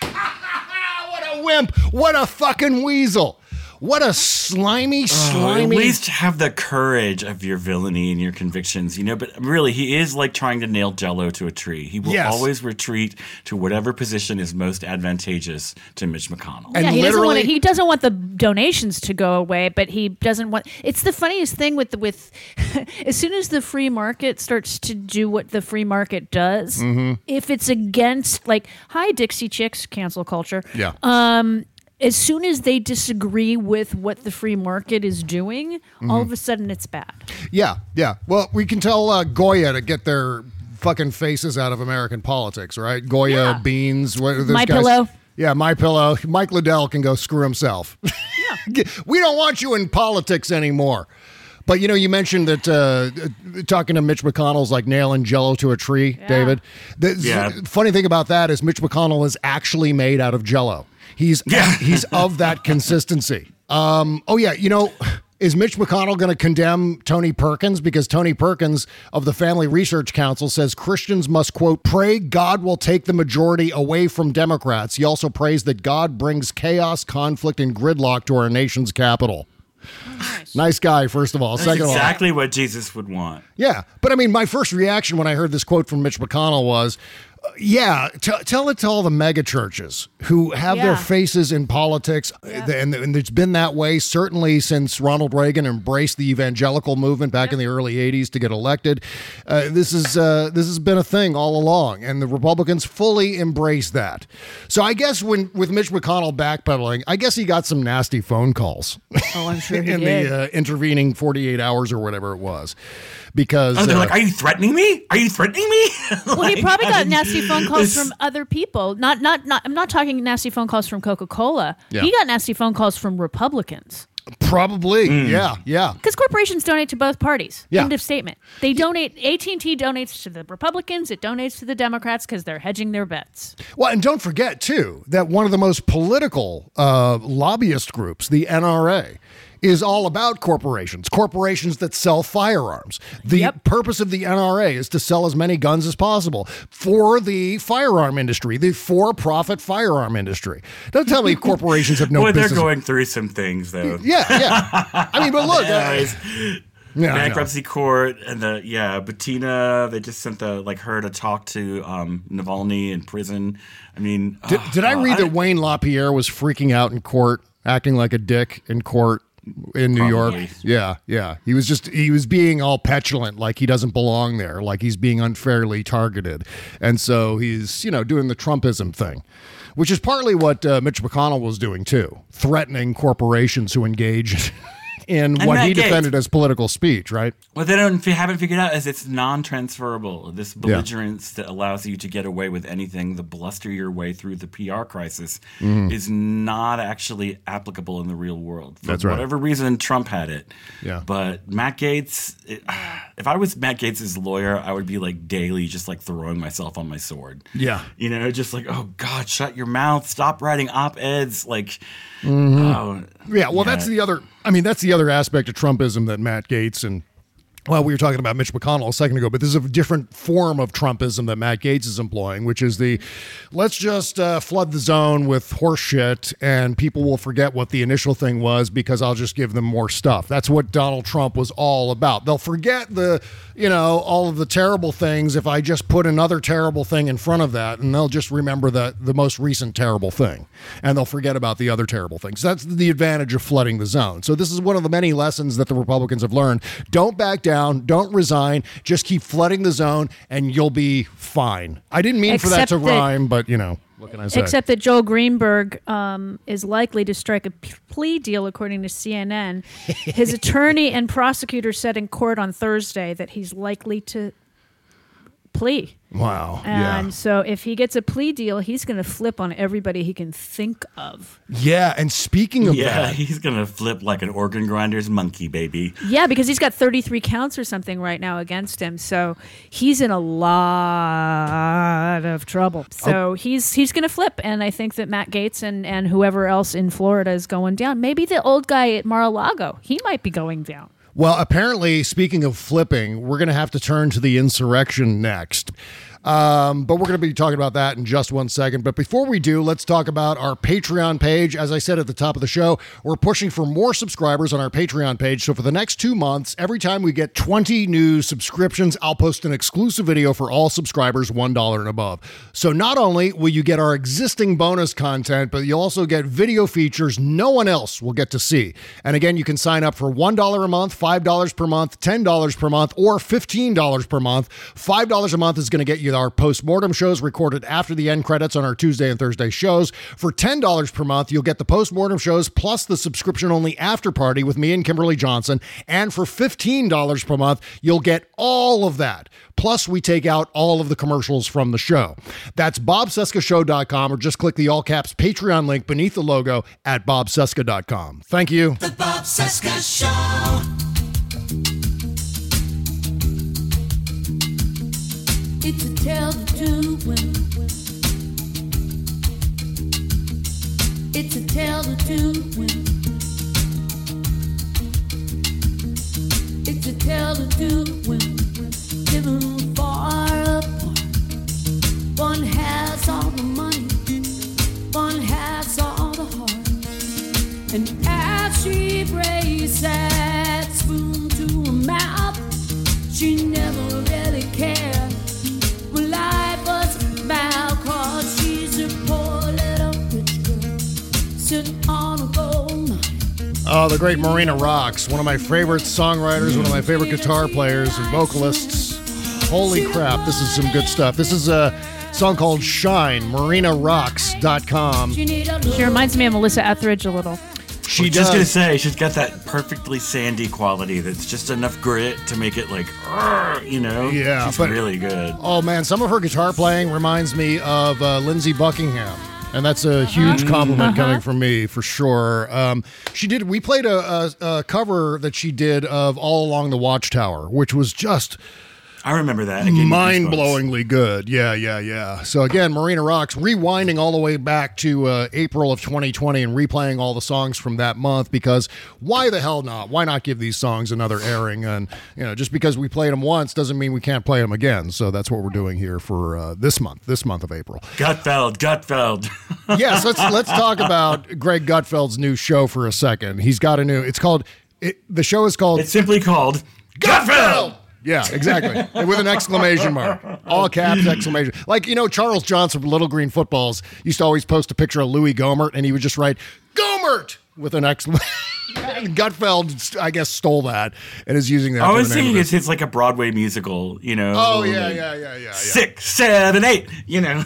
a wimp. What a fucking weasel. What a slimy, slimy... Oh, at least have the courage of your villainy and your convictions, you know, but really, he is like trying to nail Jell-O to a tree. He will Yes. always retreat to whatever position is most advantageous to Mitch McConnell. Yeah, he doesn't want to, he doesn't want the donations to go away, but he doesn't want. It's the funniest thing with the, with as soon as the free market starts to do what the free market does, Mm-hmm. if it's against like hi Dixie Chicks cancel culture, Yeah. Um, as soon as they disagree with what the free market is doing, Mm-hmm. all of a sudden it's bad. Yeah, yeah. Well, we can tell uh, Goya to get their fucking faces out of American politics, right? Goya, Yeah. Beans, what are those My guys? Pillow. Yeah, My Pillow. Mike Liddell can go screw himself. Yeah. We don't want you in politics anymore. But, you know, you mentioned that uh, talking to Mitch McConnell's like nailing Jell-O to a tree, Yeah. David. The Yeah. funny thing about that is Mitch McConnell is actually made out of Jell-O. He's Yeah. he's of that consistency. Um, oh, yeah, you know... Is Mitch McConnell going to condemn Tony Perkins? Because Tony Perkins of the Family Research Council says Christians must, quote, pray God will take the majority away from Democrats. He also prays that God brings chaos, conflict, and gridlock to our nation's capital. Nice. Nice guy, first of all. That's Second exactly of all, what Jesus would want. yeah. But I mean, my first reaction when I heard this quote from Mitch McConnell was, uh, yeah, t- tell it to all the mega churches who have their Yeah. faces in politics. Yeah. And, and it's been that way certainly since Ronald Reagan embraced the evangelical movement back in the early eighties to get elected. Uh, this is uh, this has been a thing all along, and the Republicans fully embrace that. So I guess when with Mitch McConnell backpedaling, I guess he got some nasty phone calls. Oh, I'm sure he in did. the uh, intervening forty-eight hours or whatever it was. Because Oh, they're uh, like, are you threatening me? Are you threatening me? Well, he Like, probably I got didn't- nasty phone calls This- from other people. Not, not, not. I'm not talking nasty phone calls from Coca-Cola. Yeah. He got nasty phone calls from Republicans. Probably, Mm. yeah, yeah. Because corporations donate to both parties. Yeah. End of statement. They donate. A T and T donates to the Republicans. It donates to the Democrats because they're hedging their bets. Well, and don't forget, too, that one of the most political uh, lobbyist groups, the N R A, is all about corporations, corporations that sell firearms. The Yep. purpose of the N R A is to sell as many guns as possible for the firearm industry, the for-profit firearm industry. Don't tell me corporations have no Boy, business. they're going through some things, though. Yeah, yeah. I mean, but look. Yeah, uh, it's- Yeah, I know. bankruptcy court and the yeah Bettina, they just sent the like her to talk to um Navalny in prison. I mean, Did, oh, did I God, read that Wayne LaPierre was freaking out in court, acting like a dick in court in New Probably. York? Yeah, yeah. He was just, he was being all petulant, like he doesn't belong there, like he's being unfairly targeted. And so he's, you know, doing the Trumpism thing, which is partly what uh, Mitch McConnell was doing too, threatening corporations who engage in And what Matt he Gaetz. defended as political speech, right? What they don't if you haven't figured out is it's non-transferable. This belligerence that allows you to get away with anything, the bluster your way through the P R crisis, Mhm. is not actually applicable in the real world. For That's right. whatever reason, Trump had it. Yeah. But Matt Gaetz, it, if I was Matt Gaetz' lawyer, I would be like daily just like throwing myself on my sword. Yeah. You know, just like, oh God, shut your mouth. Stop writing op-eds. Like, Mhm. oh, Yeah, well, that's the other. I mean, that's the other aspect of Trumpism that Matt Gaetz and. Well, we were talking about Mitch McConnell a second ago, but this is a different form of Trumpism that Matt Gaetz is employing, which is the let's just uh, flood the zone with horse shit and people will forget what the initial thing was because I'll just give them more stuff. That's what Donald Trump was all about. They'll forget the, you know, all of the terrible things if I just put another terrible thing in front of that, and they'll just remember the, the most recent terrible thing, and they'll forget about the other terrible things. That's the advantage of flooding the zone. So this is one of the many lessons that the Republicans have learned. Don't back down. Don't resign. Just keep flooding the zone, and you'll be fine. I didn't mean for that Except to that- rhyme, but you know, what can I say? Except that Joel Greenberg um, is likely to strike a p- plea deal, according to C N N. His attorney and prosecutor said in court on Thursday that he's likely to plea. Wow. And yeah. so if he gets a plea deal, he's going to flip on everybody he can think of. Yeah. And speaking of yeah, that, he's gonna flip like an organ grinder's monkey, baby. Yeah, because he's got thirty-three counts or something right now against him. So he's in a lot of trouble. So Oh. he's he's going to flip. And I think that Matt Gaetz and, and whoever else in Florida is going down. Maybe the old guy at Mar-a-Lago, he might be going down. well, apparently, speaking of flipping, we're going to have to turn to the insurrection next. Um, but we're going to be talking about that in just one second. But before we do, let's talk about our Patreon page. As I said at the top of the show, we're pushing for more subscribers on our Patreon page. So for the next two months, every time we get twenty new subscriptions, I'll post an exclusive video for all subscribers one dollar and above. So not only will you get our existing bonus content, but you'll also get video features no one else will get to see. And again, you can sign up for one dollar a month, five dollars per month, ten dollars per month, or fifteen dollars per month. five dollars a month is going to get you our post-mortem shows recorded after the end credits on our Tuesday and Thursday shows. For ten dollars per month, you'll get the post-mortem shows plus the subscription-only after party with me and Kimberly Johnson. And for fifteen dollars per month, you'll get all of that. Plus, we take out all of the commercials from the show. That's bob cesca show dot com, or just click the all-caps Patreon link beneath the logo at bob cesca dot com. Thank you. The Bob Cesca Show. It's a tale to two women. It's a tale to two women. It's a tale to two women living far apart. One has all the money, one has all the heart. And as she brings that spoon to her mouth, she never really cared. Well, life was about, 'cause she's a poor little rich girl sitting on a gold mine. Oh, the great Marina Rocks, one of my favorite songwriters, one of my favorite guitar players and vocalists. Holy crap, this is some good stuff. This is a song called Shine, marina rocks dot com. She reminds me of Melissa Etheridge a little. She I was just does. gonna say she's got that perfectly sandy quality that's just enough grit to make it like, "Arr," you know. Yeah, she's but- really good. Oh man, some of her guitar playing reminds me of uh, Lindsey Buckingham And that's a huge compliment Uh-huh. coming from me, for sure. Um, she did. We played a, a, a cover that she did of All Along the Watchtower, which was just... I remember that. It gave me goosebumps. mind-blowingly good. Yeah, yeah, yeah. So again, Marina Rocks, rewinding all the way back to uh, April of twenty twenty and replaying all the songs from that month, because why the hell not? Why not give these songs another airing? And, you know, just because we played them once doesn't mean we can't play them again. So that's what we're doing here for uh, this month, this month of April. Gutfeld, Gutfeld. Yes, let's let's talk about Greg Gutfeld's new show for a second. He's got a new, it's called, it, the show is called... It's simply called Gutfeld! Yeah, exactly. With an exclamation mark. All caps, exclamation. Like, you know, Charles Johnson from Little Green Footballs used to always post a picture of Louis Gohmert, and he would just write, Gohmert! With an exclamation. Gutfeld, I guess, stole that and is using that. I for was the name thinking of it's, it's like a Broadway musical, you know. Oh, yeah, like yeah, yeah, yeah, yeah. Six, seven, eight, you know.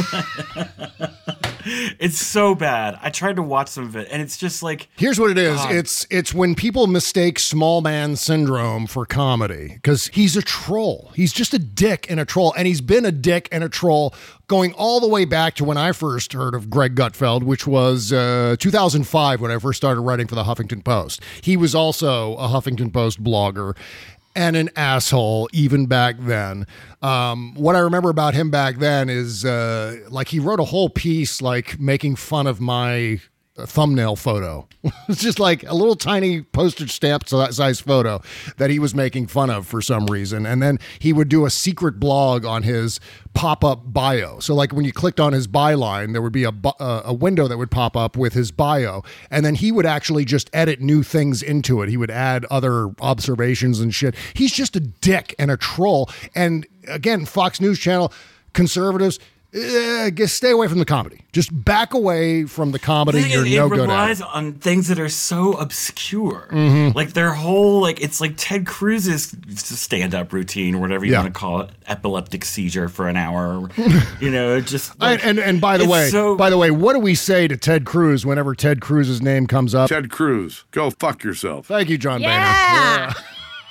It's so bad. I tried to watch some of it, and it's just like... Here's what it is. God. It's it's when people mistake small man syndrome for comedy, because he's a troll. He's just a dick and a troll, and he's been a dick and a troll going all the way back to when I first heard of Greg Gutfeld, which was uh, two thousand five when I first started writing for the Huffington Post. He was also a Huffington Post blogger and an asshole even back then. Um, what I remember about him back then is uh, like he wrote a whole piece like making fun of my thumbnail photo. It's just like a little tiny postage stamp size photo that he was making fun of for some reason. And then he would do a secret blog on his pop-up bio. So like when you clicked on his byline, there would be a, uh, a window that would pop up with his bio. And then he would actually just edit new things into it. He would add other observations and shit. He's just a dick and a troll. And again, Fox News Channel, conservatives, Uh, just stay away from the comedy. Just back away from the comedy. It, You're it no good at relies it. on things that are so obscure. Mhm. Like their whole, like, it's like Ted Cruz's stand-up routine or whatever you Yeah. want to call it, epileptic seizure for an hour. You know, just like, and, and and by the it's way, so- by the way, what do we say to Ted Cruz whenever Ted Cruz's name comes up? Ted Cruz, go fuck yourself. Thank you, John Yeah. Boehner. Yeah.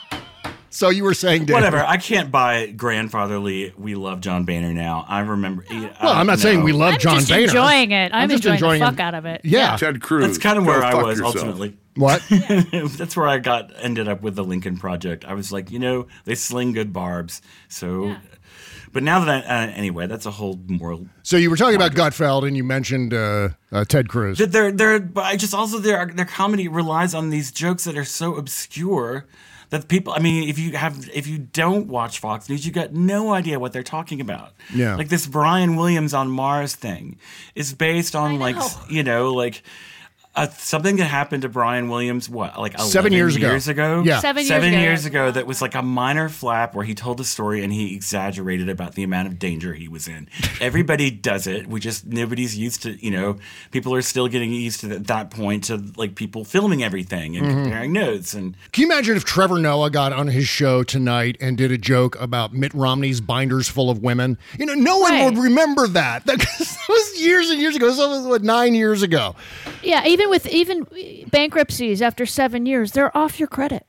So you were saying, Dave. Whatever. I can't buy grandfatherly. We love John Boehner now. I remember. Well, Well, I'm not saying we love I'm John just Boehner. enjoying it. I'm, I'm just enjoying, enjoying the him. fuck out of it. Yeah. Ted Cruz. That's kind of go where I fuck was yourself. ultimately. What? That's where I got ended up with the Lincoln Project. I was like, you know, they sling good barbs. So, but now that I, uh, anyway, that's a whole moral. So you were talking about Gutfeld, and you mentioned uh, uh, Ted Cruz. That they're they're. But I just also their their comedy relies on these jokes that are so obscure that people. I mean, if you have if you don't watch Fox News, you got no idea what they're talking about. Yeah. Like this Brian Williams on Mars thing is based on like s- you know like. Uh, something that happened to Brian Williams, what, like Seven years ago. years ago? Yeah. Seven years Seven ago, years yeah. ago, that was like a minor flap where he told a story and he exaggerated about the amount of danger he was in. Everybody does it. We just, nobody's used to, you know, people are still getting used to at that point to like people filming everything and Mhm. comparing notes. And Can you imagine if Trevor Noah got on his show tonight and did a joke about Mitt Romney's binders full of women? You know, no one Right. would remember that. That was years and years ago. That was what, nine years ago. Yeah, even with even bankruptcies after seven years, they're off your credit.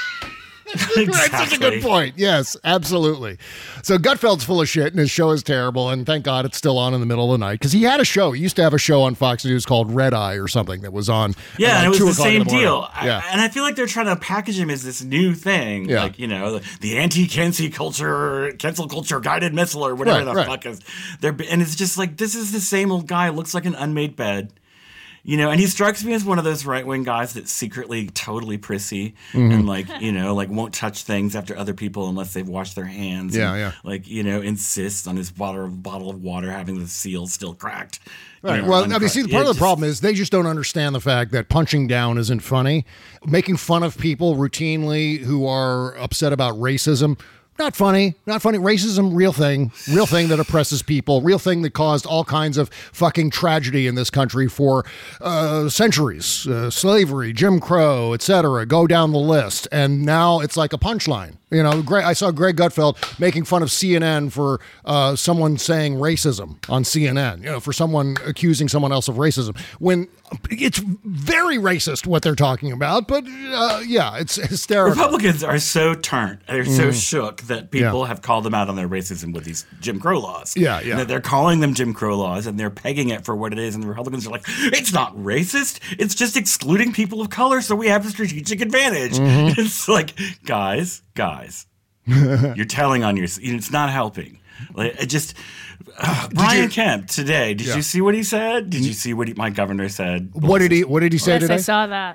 That's such a good point. Yes, absolutely. So Gutfeld's full of shit, and his show is terrible. And thank God it's still on in the middle of the night, because he had a show. He used to have a show on Fox News called Red Eye or something that was on. yeah, at and it like was two the o'clock in same the morning. deal. I- Yeah. and I feel like they're trying to package him as this new thing. Yeah. Like, you know, the, the anti-cancel culture, cancel culture guided missile or whatever Right, the right. fuck is. They're, and it's just like, this is the same old guy, looks like an unmade bed. You know, and he strikes me as one of those right-wing guys that's secretly totally prissy Mhm. and like, you know, like won't touch things after other people unless they've washed their hands. Yeah, and, yeah. Like, you know, insists on his bottle of, bottle of water having the seal still cracked. you Right. know, Well, I mean, uncracked. see, part Yeah, of the just- problem is they just don't understand the fact that punching down isn't funny. Making fun of people routinely who are upset about racism, not funny. Not funny. Racism, real thing. Real thing that oppresses people. Real thing that caused all kinds of fucking tragedy in this country for uh, centuries. Uh, slavery, Jim Crow, et cetera. Go down the list. And now it's like a punchline. You know, Greg, I saw Greg Gutfeld making fun of C N N for uh, someone saying racism on C N N, you know, for someone accusing someone else of racism. When it's very racist what they're talking about, but uh, yeah, it's hysterical. Republicans are so turned, they're so Mm. shook that people Yeah. have called them out on their racism with these Jim Crow laws. Yeah, yeah. And that they're calling them Jim Crow laws and they're pegging it for what it is. And the Republicans are like, it's not racist. It's just excluding people of color so we have a strategic advantage. Mhm. It's like, guys, guys, you're telling on your, it's not helping. Like, it just, uh, Brian you- Kemp today, did Yeah. you see what he said? Did you see what he, my governor said? What did he What did he say Yes, today? I saw that.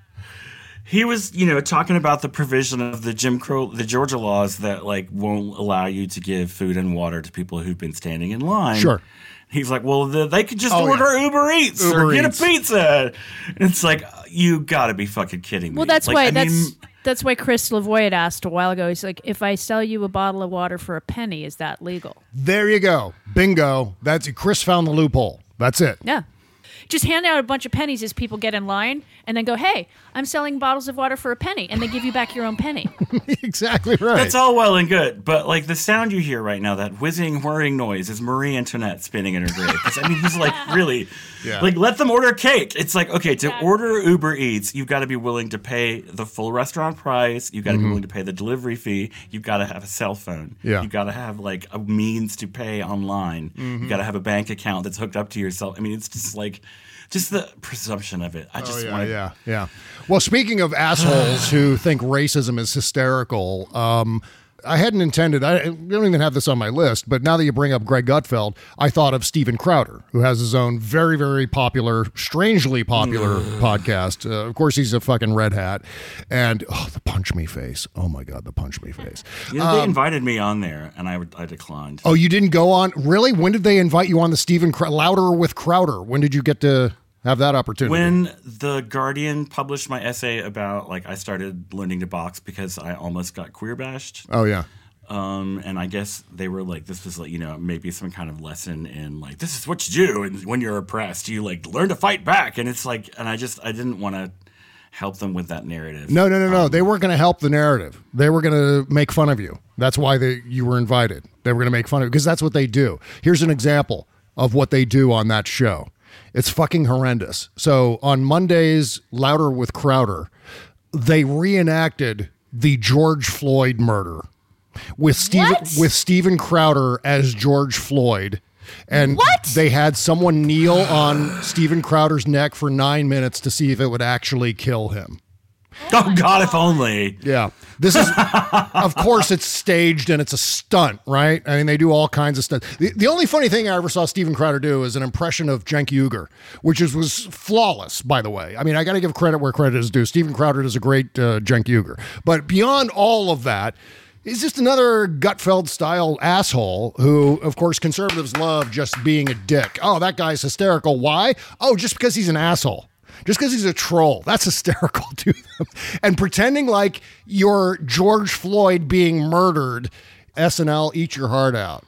He was, you know, talking about the provision of the Jim Crow, the Georgia laws that like won't allow you to give food and water to people who've been standing in line. Sure. He's like, well, the, they could just Oh, order yeah. Uber Eats Uber or get Eats. a pizza. And it's like, you got to be fucking kidding me. Well, that's Like, why I that's mean, that's why Chris Lavoie had asked a while ago. He's like, if I sell you a bottle of water for a penny, is that legal? There you go. Bingo. That's Chris found the loophole. That's it. Yeah. Just hand out a bunch of pennies as people get in line and then go, hey, I'm selling bottles of water for a penny. And they give you back your own penny. Exactly right. That's all well and good, but like the sound you hear right now, that whizzing, whirring noise, is Marie Antoinette spinning in her grave. 'Cause, I mean, he's like, really, Yeah. like, let them order cake. It's like, okay, to order Uber Eats, you've got to be willing to pay the full restaurant price. You've got to Mhm. be willing to pay the delivery fee. You've got to have a cell phone. Yeah. You've got to have like a means to pay online. Mhm. You've got to have a bank account that's hooked up to yourself. I mean, it's just like, just the presumption of it. I just oh, yeah, want to. yeah, yeah. Well, speaking of assholes who think racism is hysterical, um, I hadn't intended, I don't even have this on my list, but now that you bring up Greg Gutfeld, I thought of Steven Crowder, who has his own very, very popular, strangely popular podcast. Uh, of course, he's a fucking red hat. And, oh, the punch me face. Oh, my God, the punch me face. You know, they Um, invited me on there, and I, I declined. Oh, you didn't go on? Really? When did they invite you on the Steven Cr- Louder with Crowder? When did you get to have that opportunity? When the Guardian published my essay about, like, I started learning to box because I almost got queer bashed. Oh, yeah. Um, and I guess they were like, this was like, you know, maybe some kind of lesson in like, this is what you do. And when you're oppressed, you like learn to fight back. And it's like, and I just, I didn't want to help them with that narrative. No, no, no, no. They weren't going to help the narrative. They were going to make fun of you. That's why they, you were invited. They were going to make fun of you because that's what they do. Here's an example of what they do on that show. It's fucking horrendous. So on Monday's Louder with Crowder, they reenacted the George Floyd murder with Stephen with Steven Crowder as George Floyd. And What? they had someone kneel on Steven Crowder's neck for nine minutes to see if it would actually kill him. Oh, God, if only. Yeah. This is, of course, it's staged and it's a stunt, right? I mean, they do all kinds of stuff. The, the only funny thing I ever saw Steven Crowder do is an impression of Cenk Uygur, which is, was flawless, by the way. I mean, I got to give credit where credit is due. Steven Crowder does a great uh, Cenk Uygur. But beyond all of that, he's just another Gutfeld-style asshole who, of course, conservatives love just being a dick. Oh, that guy's hysterical. Why? Oh, just because he's an asshole. Just because he's a troll. That's hysterical to them. And pretending like you're George Floyd being murdered. S N L, eat your heart out.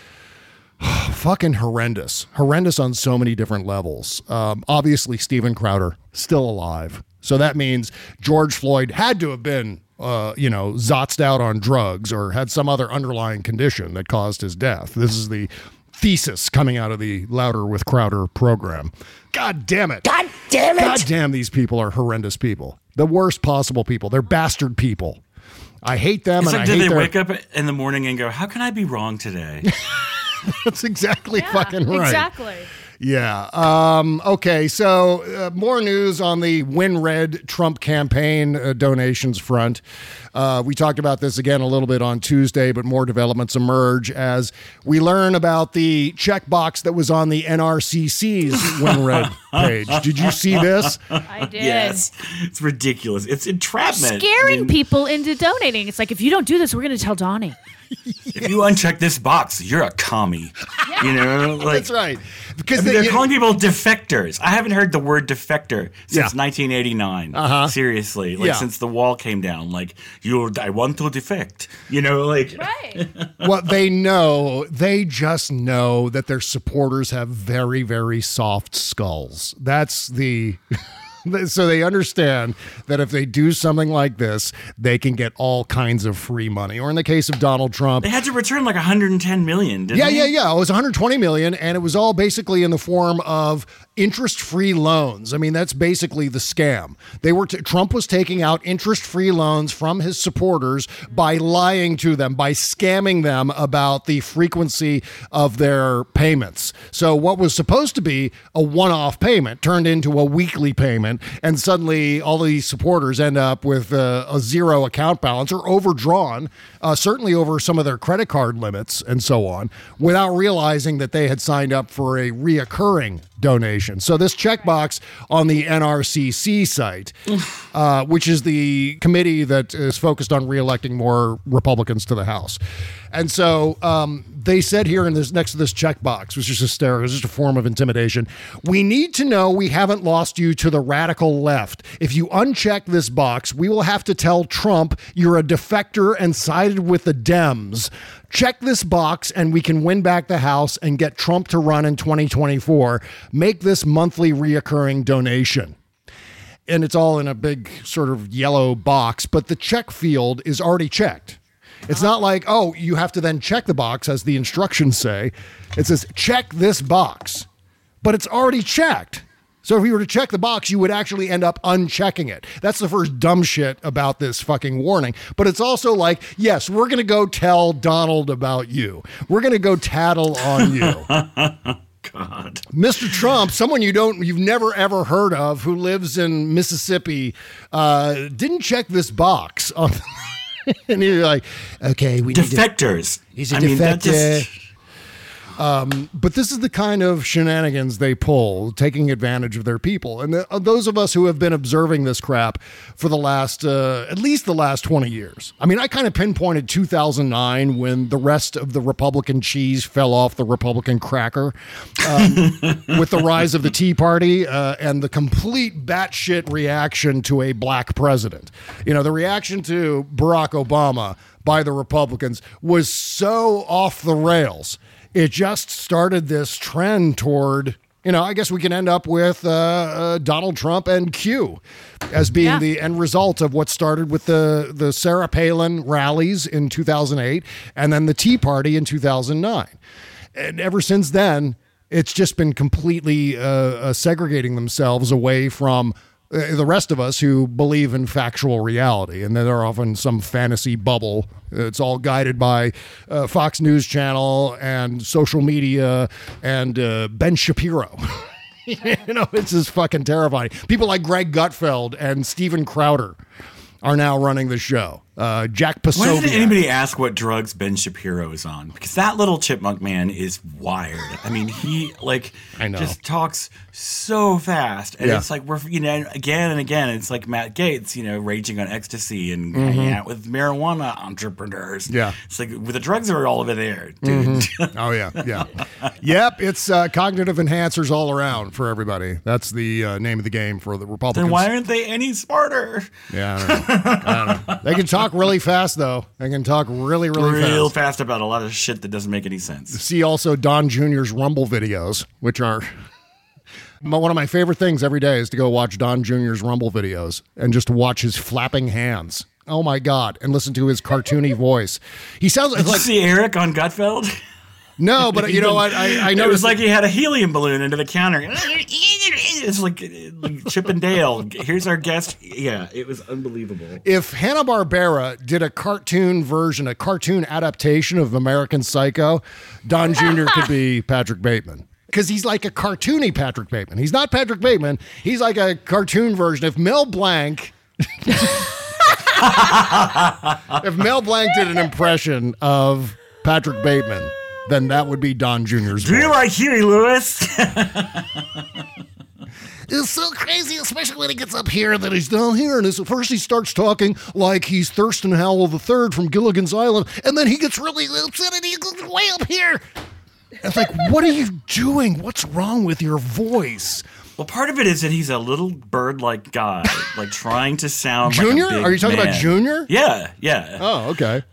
Fucking horrendous. Horrendous on so many different levels. Um, obviously, Steven Crowder, still alive. So that means George Floyd had to have been, uh, you know, zotzed out on drugs or had some other underlying condition that caused his death. This is the thesis coming out of the Louder with Crowder program. God damn it. God damn it. God damn, these people are horrendous people. The worst possible people. They're bastard people. I hate them. It's and like, I did hate they their... wake up in the morning and go, how can I be wrong today? That's exactly Yeah, fucking right. Exactly. Yeah. Um, okay. So uh, more news on the Win Red Trump campaign uh, donations front. Uh, we talked about this again a little bit on Tuesday, but more developments emerge as we learn about the checkbox that was on the N R C C's Win Red page. Did you see this? I did. Yes. It's ridiculous. It's entrapment. Scaring I mean, people into donating. It's like, if you don't do this, we're going to tell Donnie. If you uncheck this box, you're a commie. You know, like That's right. Because I mean, they- they're calling people defectors. I haven't heard the word defector since Yeah. nineteen eighty-nine. Uh-huh. Seriously, like Yeah. since the wall came down. Like you, I want to defect. You know, like Right. What they know, they just know that their supporters have very, very soft skulls. That's the So they understand that if they do something like this, they can get all kinds of free money. Or in the case of Donald Trump, they had to return like one hundred ten million, didn't yeah, they? yeah, yeah. It was one hundred twenty million, and it was all basically in the form of interest-free loans. I mean, that's basically the scam. They were t- Trump was taking out interest-free loans from his supporters by lying to them, by scamming them about the frequency of their payments. So what was supposed to be a one-off payment turned into a weekly payment, and suddenly all of these supporters end up with uh, a zero account balance or overdrawn, uh, certainly over some of their credit card limits and so on, without realizing that they had signed up for a reoccurring donation. So this checkbox on the N R C C site, uh, which is the committee that is focused on reelecting more Republicans to the House. And so um, they said here in this next to this checkbox, which is hysterical, it's just a form of intimidation. We need to know we haven't lost you to the radical left. If you uncheck this box, we will have to tell Trump you're a defector and sided with the Dems. Check this box and we can win back the House and get Trump to run in twenty twenty-four. Make this monthly reoccurring donation. And it's all in a big sort of yellow box, but the check field is already checked. It's not like, oh, you have to then check the box as the instructions say. It says, check this box, but it's already checked. So if you were to check the box, you would actually end up unchecking it. That's the first dumb shit about this fucking warning. But it's also like, yes, we're going to go tell Donald about you. We're going to go tattle on you. God. Mister Trump, someone you don't, you've never ever heard of, who lives in Mississippi, uh, didn't check this box. On and you're like, okay, we defectors. Need to, he's a I defector. Mean, that just... Um, but this is the kind of shenanigans they pull, taking advantage of their people. And the, uh, those of us who have been observing this crap for the last, uh, at least the last twenty years. I mean, I kind of pinpointed two thousand nine when the rest of the Republican cheese fell off the Republican cracker um, with the rise of the Tea Party uh, and the complete batshit reaction to a black president. You know, the reaction to Barack Obama by the Republicans was so off the rails. It just started this trend toward, you know, I guess we can end up with uh, uh, Donald Trump and Q as being yeah. the end result of what started with the, the Sarah Palin rallies in two thousand eight and then the Tea Party in two thousand nine. And ever since then, it's just been completely uh, uh, segregating themselves away from uh, the rest of us who believe in factual reality. And they're often some fantasy bubble. It's all guided by uh, Fox News Channel and social media and uh, Ben Shapiro. You know, it's just fucking terrifying. People like Greg Gutfeld and Steven Crowder are now running the show. Uh, Jack Posobiec. Why did anybody ask what drugs Ben Shapiro is on? Because that little chipmunk man is wired. I mean, he like I know. just talks so fast, and Yeah. it's like we're you know again and again. It's like Matt Gaetz, you know, raging on ecstasy and Mhm. hanging out with marijuana entrepreneurs. Yeah. it's like with the drugs are all over there, dude. Mhm. Oh yeah, yeah, yep. It's uh, cognitive enhancers all around for everybody. That's the uh, name of the game for the Republicans. Then why aren't they any smarter? Yeah, I don't know. I don't know. They can talk really fast though. They can talk really, really Real fast. fast about a lot of shit that doesn't make any sense. See also Don Junior's Rumble videos, which are one of my favorite things every day is to go watch Don Junior's Rumble videos and just watch his flapping hands. Oh my God. And listen to his cartoony voice. He sounds Did like you see Eric on Gutfeld? No, but you know what? I, I It noticed was like he had a helium balloon into the counter. It's like, like Chip and Dale. Here's our guest. Yeah, it was unbelievable. if Hanna-Barbera did a cartoon version, a cartoon adaptation of American Psycho, Don Junior could be Patrick Bateman. Because he's like a cartoony Patrick Bateman. He's not Patrick Bateman. He's like a cartoon version. If Mel Blanc... if Mel Blanc did an impression of Patrick Bateman, then that would be Don Junior's Do you voice. like Huey Lewis? It's so crazy, especially when he gets up here, and then he's down here, and his, first he starts talking like he's Thurston Howell the Third from Gilligan's Island, and then he gets really upset, and he goes way up here. It's like, what are you doing? What's wrong with your voice? Well, part of it is that he's a little bird-like guy, like trying to sound Junior? like a big Are you talking man. about Junior? Yeah, yeah. Oh, okay.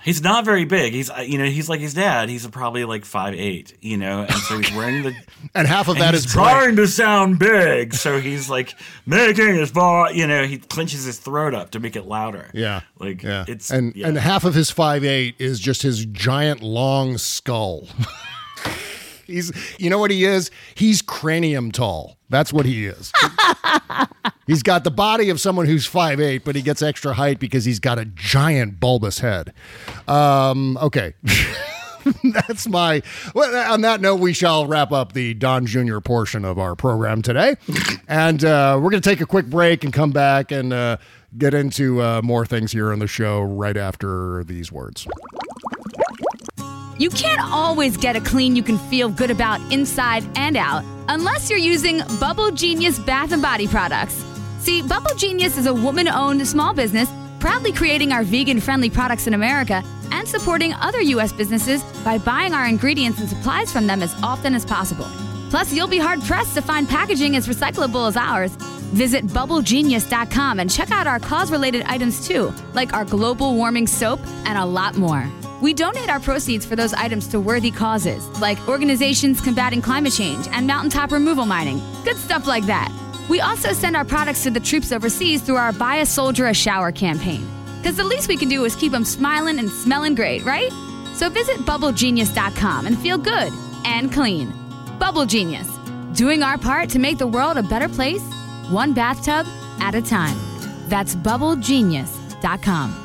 He's not very big. He's, you know, he's like his dad. He's probably like five eight, you know, and so he's wearing the. and half of and that he's is trying to sound big, so he's like making his voice. You know, he clenches his throat up to make it louder. Yeah, like yeah. it's and yeah. and half of his five eight is just his giant long skull. He's, you know what he is? He's cranium tall. That's what he is. He's got the body of someone who's five eight, but he gets extra height because he's got a giant bulbous head. Um, okay. That's my, well, on that note, we shall wrap up the Don Junior portion of our program today. And uh, we're going to take a quick break and come back and uh, get into uh, more things here on the show right after these words. You can't always get a clean you can feel good about inside and out unless you're using Bubble Genius Bath and Body products. See, Bubble Genius is a woman-owned small business proudly creating our vegan-friendly products in America and supporting other U S businesses by buying our ingredients and supplies from them as often as possible. Plus, you'll be hard-pressed to find packaging as recyclable as ours. Visit bubble genius dot com and check out our cause-related items too, like our global warming soap and a lot more. We donate our proceeds for those items to worthy causes, like organizations combating climate change and mountaintop removal mining. Good stuff like that. We also send our products to the troops overseas through our Buy a Soldier a Shower campaign. Because the least we can do is keep them smiling and smelling great, right? So visit bubble genius dot com and feel good and clean. Bubble Genius, doing our part to make the world a better place, one bathtub at a time. That's bubble genius dot com.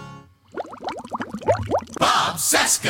Bob Cesca.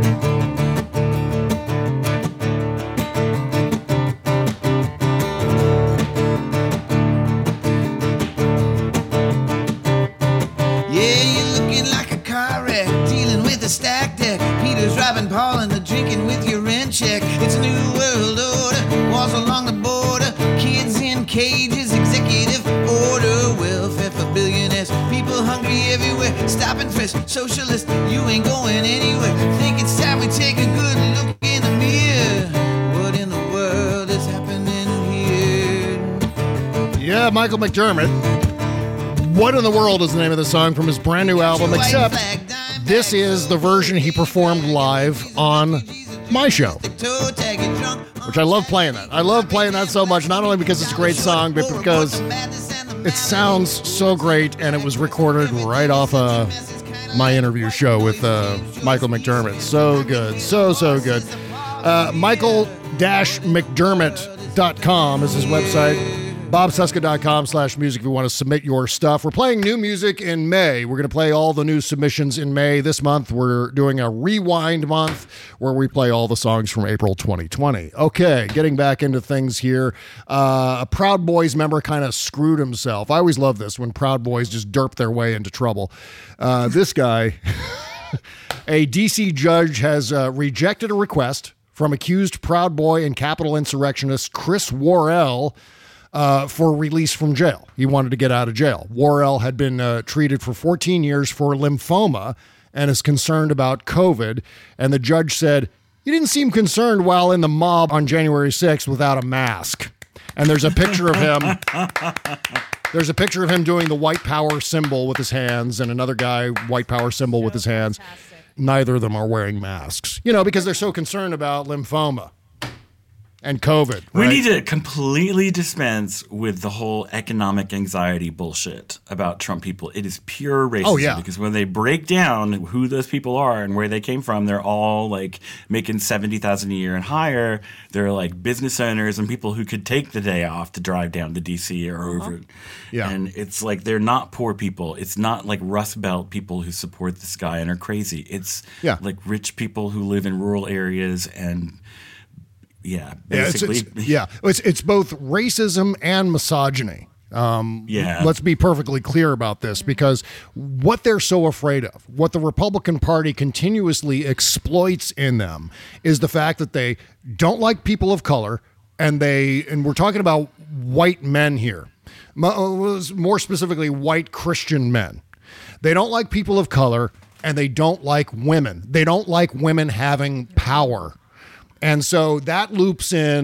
Yeah, you're looking like a car wreck, dealing with a stack deck. Peter's robbing Paul and the drinking with your rent check. It's a new world order, walls along the border, kids in cages, executive order, welfare for billionaires, people hungry everywhere, stop and frisk, socialist, you ain't going anywhere. Think it's time we take a good look in the mirror. What in the world is happening here? Yeah, Michael McDermott. What in the World is the name of the song from his brand new album, except this is the version he performed live on my show, which I love playing that. I love playing that so much, not only because it's a great song, but because it sounds so great, and it was recorded right off uh, my interview show with uh, Michael McDermott. So good. So, so good. Uh, Michael McDermott dot com is his website. bob cesca dot com slash music if you want to submit your stuff. We're playing new music in May. We're going to play all the new submissions in May. This month, we're doing a rewind month where we play all the songs from April twenty twenty. Okay, getting back into things here. Uh, a Proud Boys member kind of screwed himself. I always love this when Proud Boys just derp their way into trouble. Uh, this guy, a D C judge has uh, rejected a request from accused Proud Boy and Capitol insurrectionist Chris Worrell Uh, for release from jail. He wanted to get out of jail. Worrell had been uh, treated for fourteen years for lymphoma and is concerned about COVID. And the judge said, "You didn't seem concerned while in the mob on January sixth without a mask." And there's a picture of him. There's a picture of him doing the white power symbol with his hands, and another guy, white power symbol with his hands. Neither of them are wearing masks, you know, because they're so concerned about lymphoma and COVID. We right? need to completely dispense with the whole economic anxiety bullshit about Trump people. It is pure racism. Oh, yeah. Because when they break down who those people are and where they came from, they're all like making seventy thousand dollars a year and higher. They're like business owners and people who could take the day off to drive down to D C or uh-huh. over. Yeah. And it's like they're not poor people. It's not like Rust Belt people who support this guy and are crazy. It's yeah. like rich people who live in rural areas and Yeah, basically. Yeah, it's, it's, yeah, it's it's both racism and misogyny. Um, yeah. Let's be perfectly clear about this, because what they're so afraid of, what the Republican Party continuously exploits in them, is the fact that they don't like people of color, and they and we're talking about white men here, more specifically white Christian men. They don't like people of color, and they don't like women. They don't like women having power. And so that loops in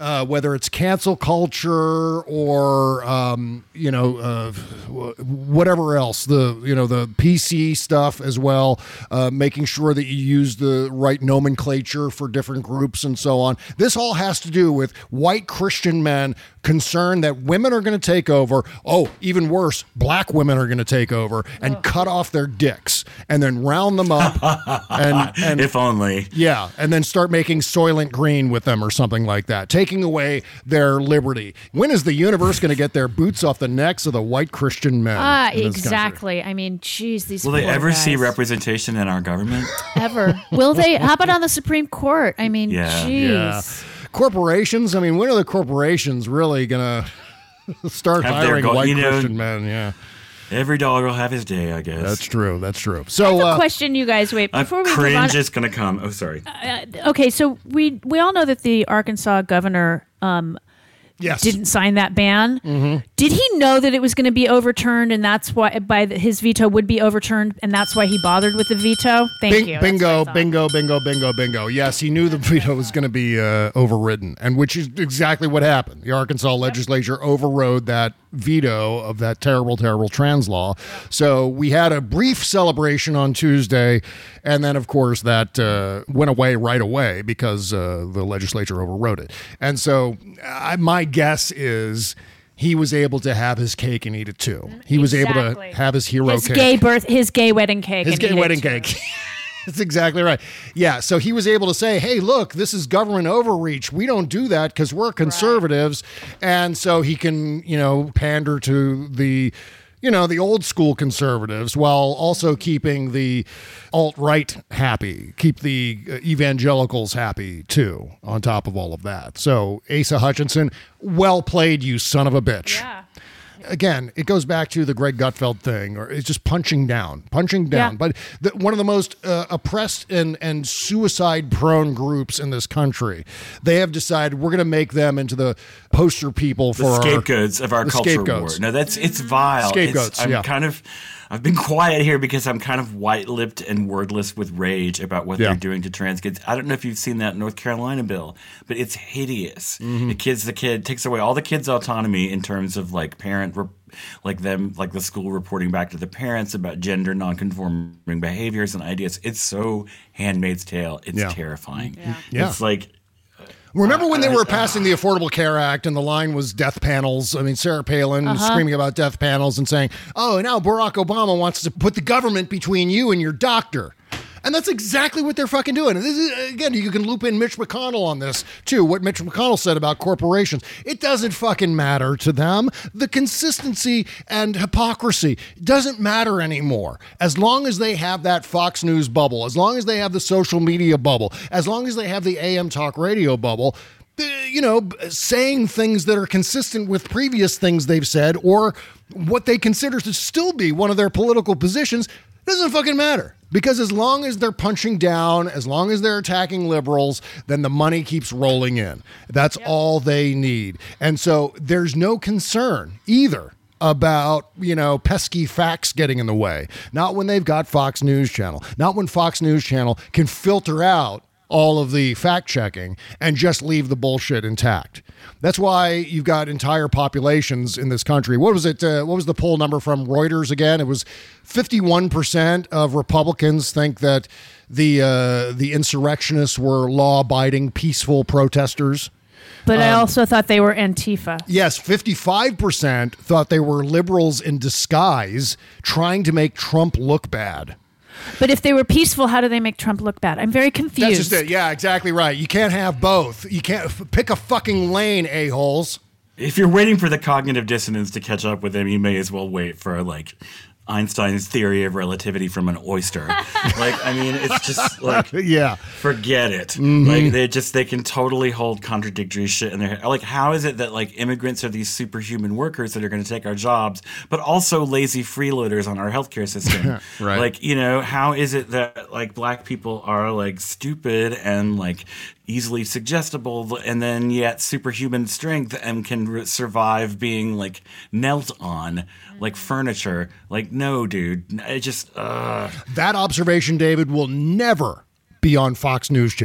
uh, whether it's cancel culture or um, you know uh, whatever else, the you know the P C stuff as well, uh, making sure that you use the right nomenclature for different groups and so on. This all has to do with white Christian men concerned that women are going to take over. Oh, even worse, black women are going to take over and oh. cut off their dicks and then round them up. and, and if only. Yeah, and then start making Soylent Green with them or something like that, taking away their liberty. When is the universe going to get their boots off the necks of the white Christian men? Ah, exactly. I mean, geez, these Will they ever guys. see representation in our government? Ever. Will they? How about on the Supreme Court? I mean, yeah. geez. Yeah. Corporations, I mean, when are the corporations really going to start Have hiring go- white you know, Christian men? Yeah. Every dog will have his day, I guess. That's true. That's true. I So, have a uh, question, you guys. Wait, A before we move cringe on. is going to come. Oh, sorry. Uh, okay, so we we all know that the Arkansas governor um, yes. didn't sign that ban. Mm-hmm. Did he know that it was going to be overturned, and that's why by the, his veto would be overturned, and that's why he bothered with the veto? Thank Bing, you. That's Bingo, what I thought. bingo, bingo, bingo, bingo. Yes, he knew the veto was going to be uh, overridden, and which is exactly what happened. The Arkansas legislature overrode that veto of that terrible, terrible trans law. So we had a brief celebration on Tuesday, and then, of course, that uh, went away right away because uh, the legislature overrode it. And so I, my guess is he was able to have his cake and eat it too. He was able Exactly. to have his hero His cake. gay birth, his gay wedding cake. His and gay eat it wedding too. cake. That's exactly right. Yeah, so he was able to say, hey, look, this is government overreach. We don't do that because we're conservatives. Right. And so he can, you know, pander to the, you know, the old school conservatives while also keeping the alt-right happy, keep the evangelicals happy too, on top of all of that. So Asa Hutchinson, well played, you son of a bitch. Yeah. Again, it goes back to the Greg Gutfeld thing, or it's just punching down, punching down. Yeah. But the, one of the most uh, oppressed and, and suicide-prone groups in this country, they have decided we're going to make them into the poster people for the our, scapegoats of our the culture scapegoats. war. No, that's it's vile. Scapegoats, It's, I'm yeah. kind of. I've been quiet here because I'm kind of white-lipped and wordless with rage about what Yeah. they're doing to trans kids. I don't know if you've seen that North Carolina bill, but it's hideous. Mm-hmm. The kid's the kid takes away all the kids' autonomy in terms of like parent, re- like them, like the school reporting back to the parents about gender non-conforming behaviors and ideas. It's so Handmaid's Tale. It's Yeah. terrifying. Yeah. Yeah. It's like. Remember when they Uh, were uh, passing the Affordable Care Act and the line was death panels? I mean, Sarah Palin was Uh-huh. screaming about death panels and saying, oh, now Barack Obama wants to put the government between you and your doctor. And that's exactly what they're fucking doing. And this is, again, you can loop in Mitch McConnell on this, too, what Mitch McConnell said about corporations. It doesn't fucking matter to them. The consistency and hypocrisy doesn't matter anymore. As long as they have that Fox News bubble, as long as they have the social media bubble, as long as they have the A M talk radio bubble, you know, saying things that are consistent with previous things they've said or what they consider to still be one of their political positions, doesn't fucking matter. Because as long as they're punching down, as long as they're attacking liberals, then the money keeps rolling in. That's yep. all they need. And so there's no concern either about, you know, pesky facts getting in the way. Not when they've got Fox News Channel. Not when Fox News Channel can filter out all of the fact checking and just leave the bullshit intact. That's why you've got entire populations in this country. What was it? Uh, what was the poll number from Reuters again? It was fifty-one percent of Republicans think that the uh, the insurrectionists were law-abiding, peaceful protesters. But um, I also thought they were Antifa. Yes, fifty-five percent thought they were liberals in disguise trying to make Trump look bad. But if they were peaceful, how do they make Trump look bad? I'm very confused. That's just it. Yeah, exactly right. You can't have both. You can't f- pick a fucking lane, a-holes. If you're waiting for the cognitive dissonance to catch up with him, you may as well wait for like Einstein's theory of relativity from an oyster. Like, I mean, it's just like, yeah, forget it. Mm-hmm. Like, they just, they can totally hold contradictory shit in their head. Like, how is it that like immigrants are these superhuman workers that are going to take our jobs, but also lazy freeloaders on our healthcare system? Right. Like, you know, how is it that like black people are like stupid and like easily suggestible and then yet superhuman strength and can re- survive being like knelt on like furniture? Like, no, dude, it just uh that observation, David, will never be on Fox News Channel.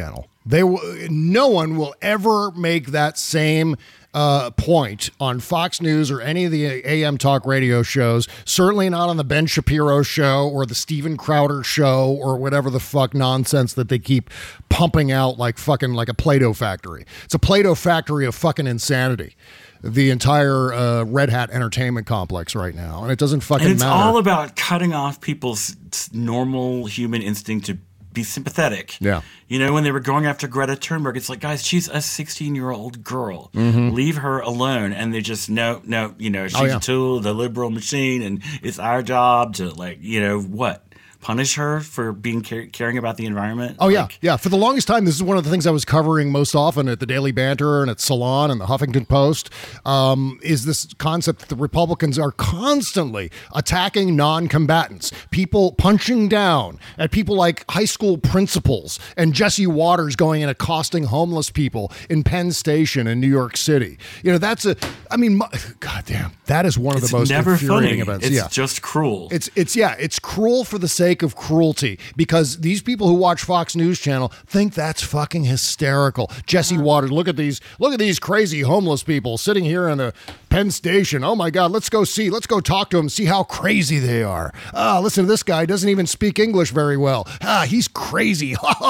They w- no one will ever make that same uh, point on Fox News or any of the A M talk radio shows. Certainly not on the Ben Shapiro show or the Steven Crowder show or whatever the fuck nonsense that they keep pumping out like fucking like a Play-Doh factory. It's a Play-Doh factory of fucking insanity. The entire uh, Red Hat entertainment complex right now, and it doesn't fucking and it's matter. all about cutting off people's normal human instinct to be sympathetic. Yeah. You know, when they were going after Greta Thunberg, it's like, guys, she's a sixteen-year-old girl. Mhm. Leave her alone. And they just, no, no, you know, she's Oh, yeah. a tool of the liberal machine, and it's our job to, like, you know, what? Punish her for being car- caring about the environment? Oh, yeah. Yeah. For the longest time, this is one of the things I was covering most often at the Daily Banter and at Salon and the Huffington Post, um, is this concept that the Republicans are constantly attacking non-combatants, people punching down at people like high school principals and Jesse Waters going and accosting homeless people in Penn Station in New York City. You know, that's a, I mean, goddamn, that is one of It's the most never infuriating funny. events. It's yeah. just cruel. It's it's yeah, it's cruel for the sake of cruelty, because these people who watch Fox News Channel think that's fucking hysterical. Jesse Waters, look at these look at these crazy homeless people sitting here in the Penn Station. Oh my God, let's go see, let's go talk to them, see how crazy they are. Ah, listen to this guy, doesn't even speak English very well. Ah, he's crazy.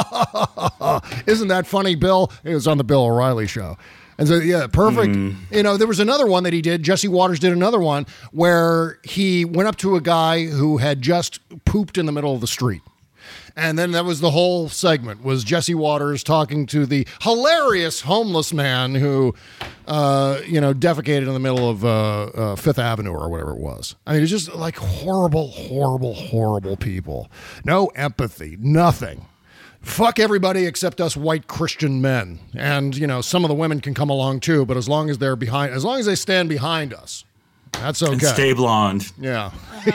Isn't that funny, Bill? It was on the Bill O'Reilly show. And so, yeah, perfect. Mm. You know, there was another one that he did. Jesse Waters did another one where he went up to a guy who had just pooped in the middle of the street. And then that was the whole segment, was Jesse Waters talking to the hilarious homeless man who, uh, you know, defecated in the middle of uh, uh, Fifth Avenue or whatever it was. I mean, it's just like horrible, horrible, horrible people. No empathy, nothing. Fuck everybody except us white Christian men. And, you know, some of the women can come along too, but as long as they're behind, as long as they stand behind us, that's okay. And stay blonde. Yeah,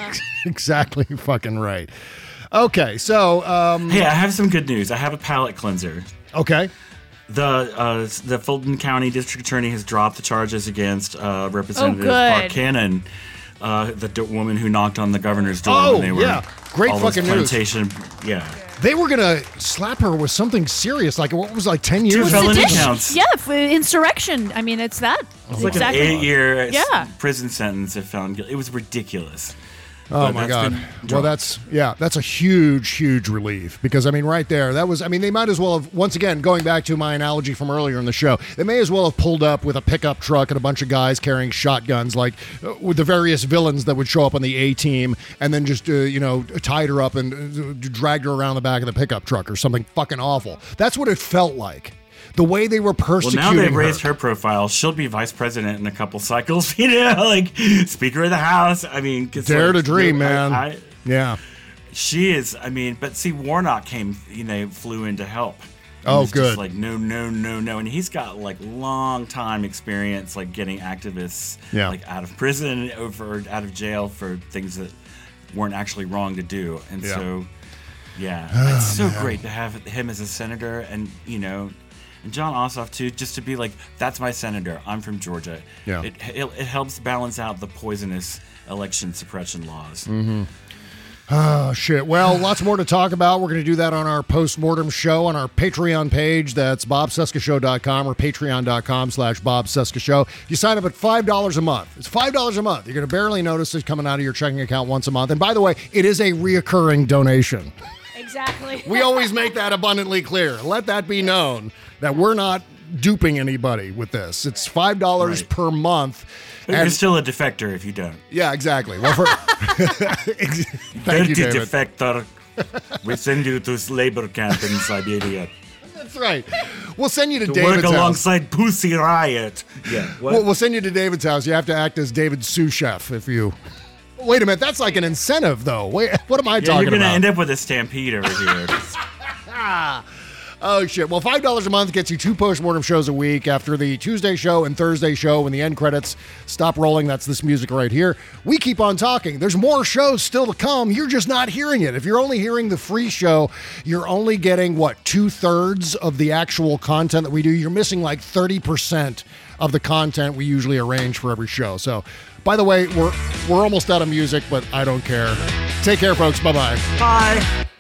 exactly fucking right. Okay, so. Um, hey, I have some good news. I have a palate cleanser. Okay. The uh, the Fulton County District Attorney has dropped the charges against uh, Representative Oh, good. Clark Cannon, uh, the d- woman who knocked on the governor's door Oh, when they were yeah. Great all those fucking news. plantation. Yeah. They were gonna slap her with something serious, like what was it, like ten years. Two felony Sedition. counts. Yeah, for insurrection. I mean, it's that. It's like exactly. an eight-year Yeah. prison sentence if found guilty. It was ridiculous. Oh But my that's God! been Well, dropped. that's yeah, that's a huge, huge relief, because I mean, right there, that was. I mean, they might as well have. Once again, going back to my analogy from earlier in the show, they may as well have pulled up with a pickup truck and a bunch of guys carrying shotguns, like uh, with the various villains that would show up on the A team, and then just uh, you know tied her up and uh, dragged her around the back of the pickup truck or something fucking awful. That's what it felt like. The way they were Well, persecuting now they've her. raised her profile. She'll be vice president in a couple cycles. You know, like Speaker of the House. I mean, 'cause, Dare like, to dream, I- man. I- yeah. She is. I mean, but see, Warnock came. You know, flew in to help. And Oh, was good. Just like no, no, no, no, and he's got like long time experience, like getting activists Yeah. like out of prison, over out of jail for things that weren't actually wrong to do, and Yeah. so yeah, Oh, it's so man. great to have him as a senator, and you know. And John Ossoff too, just to be like, that's my senator. I'm from Georgia. Yeah. It, it, it helps balance out the poisonous election suppression laws. Mm-hmm. Oh, shit. Well, lots more to talk about. We're going to do that on our post-mortem show on our Patreon page. That's bob cesca show dot com or patreon.com slash Bob Cesca Show. You sign up at five dollars a month. It's five dollars a month. You're going to barely notice it coming out of your checking account once a month. And by the way, it is a reoccurring donation. Exactly. We always make that abundantly clear. Let that be known that we're not duping anybody with this. It's five dollars Right. per month. But you're still a defector if you don't. Yeah, exactly. Well, for, thank you, Dirty David. defector. We send you to labor camp in Siberia. That's right. We'll send you to, To David's work house. alongside Pussy Riot. Yeah. What? We'll, we'll send you to David's house. You have to act as David's sous chef if you. Wait a minute. That's like an incentive, though. Wait, what am I yeah, talking you're gonna about? end up with a stampede over here. Oh, shit. Well, five dollars a month gets you two postmortem shows a week after the Tuesday show and Thursday show. When the end credits stop rolling, that's this music right here. We keep on talking. There's more shows still to come. You're just not hearing it. If you're only hearing the free show, you're only getting, what, two-thirds of the actual content that we do. You're missing like thirty percent of the content we usually arrange for every show. So, by the way, we're we're almost out of music, but I don't care. Take care, folks. Bye-bye. Bye.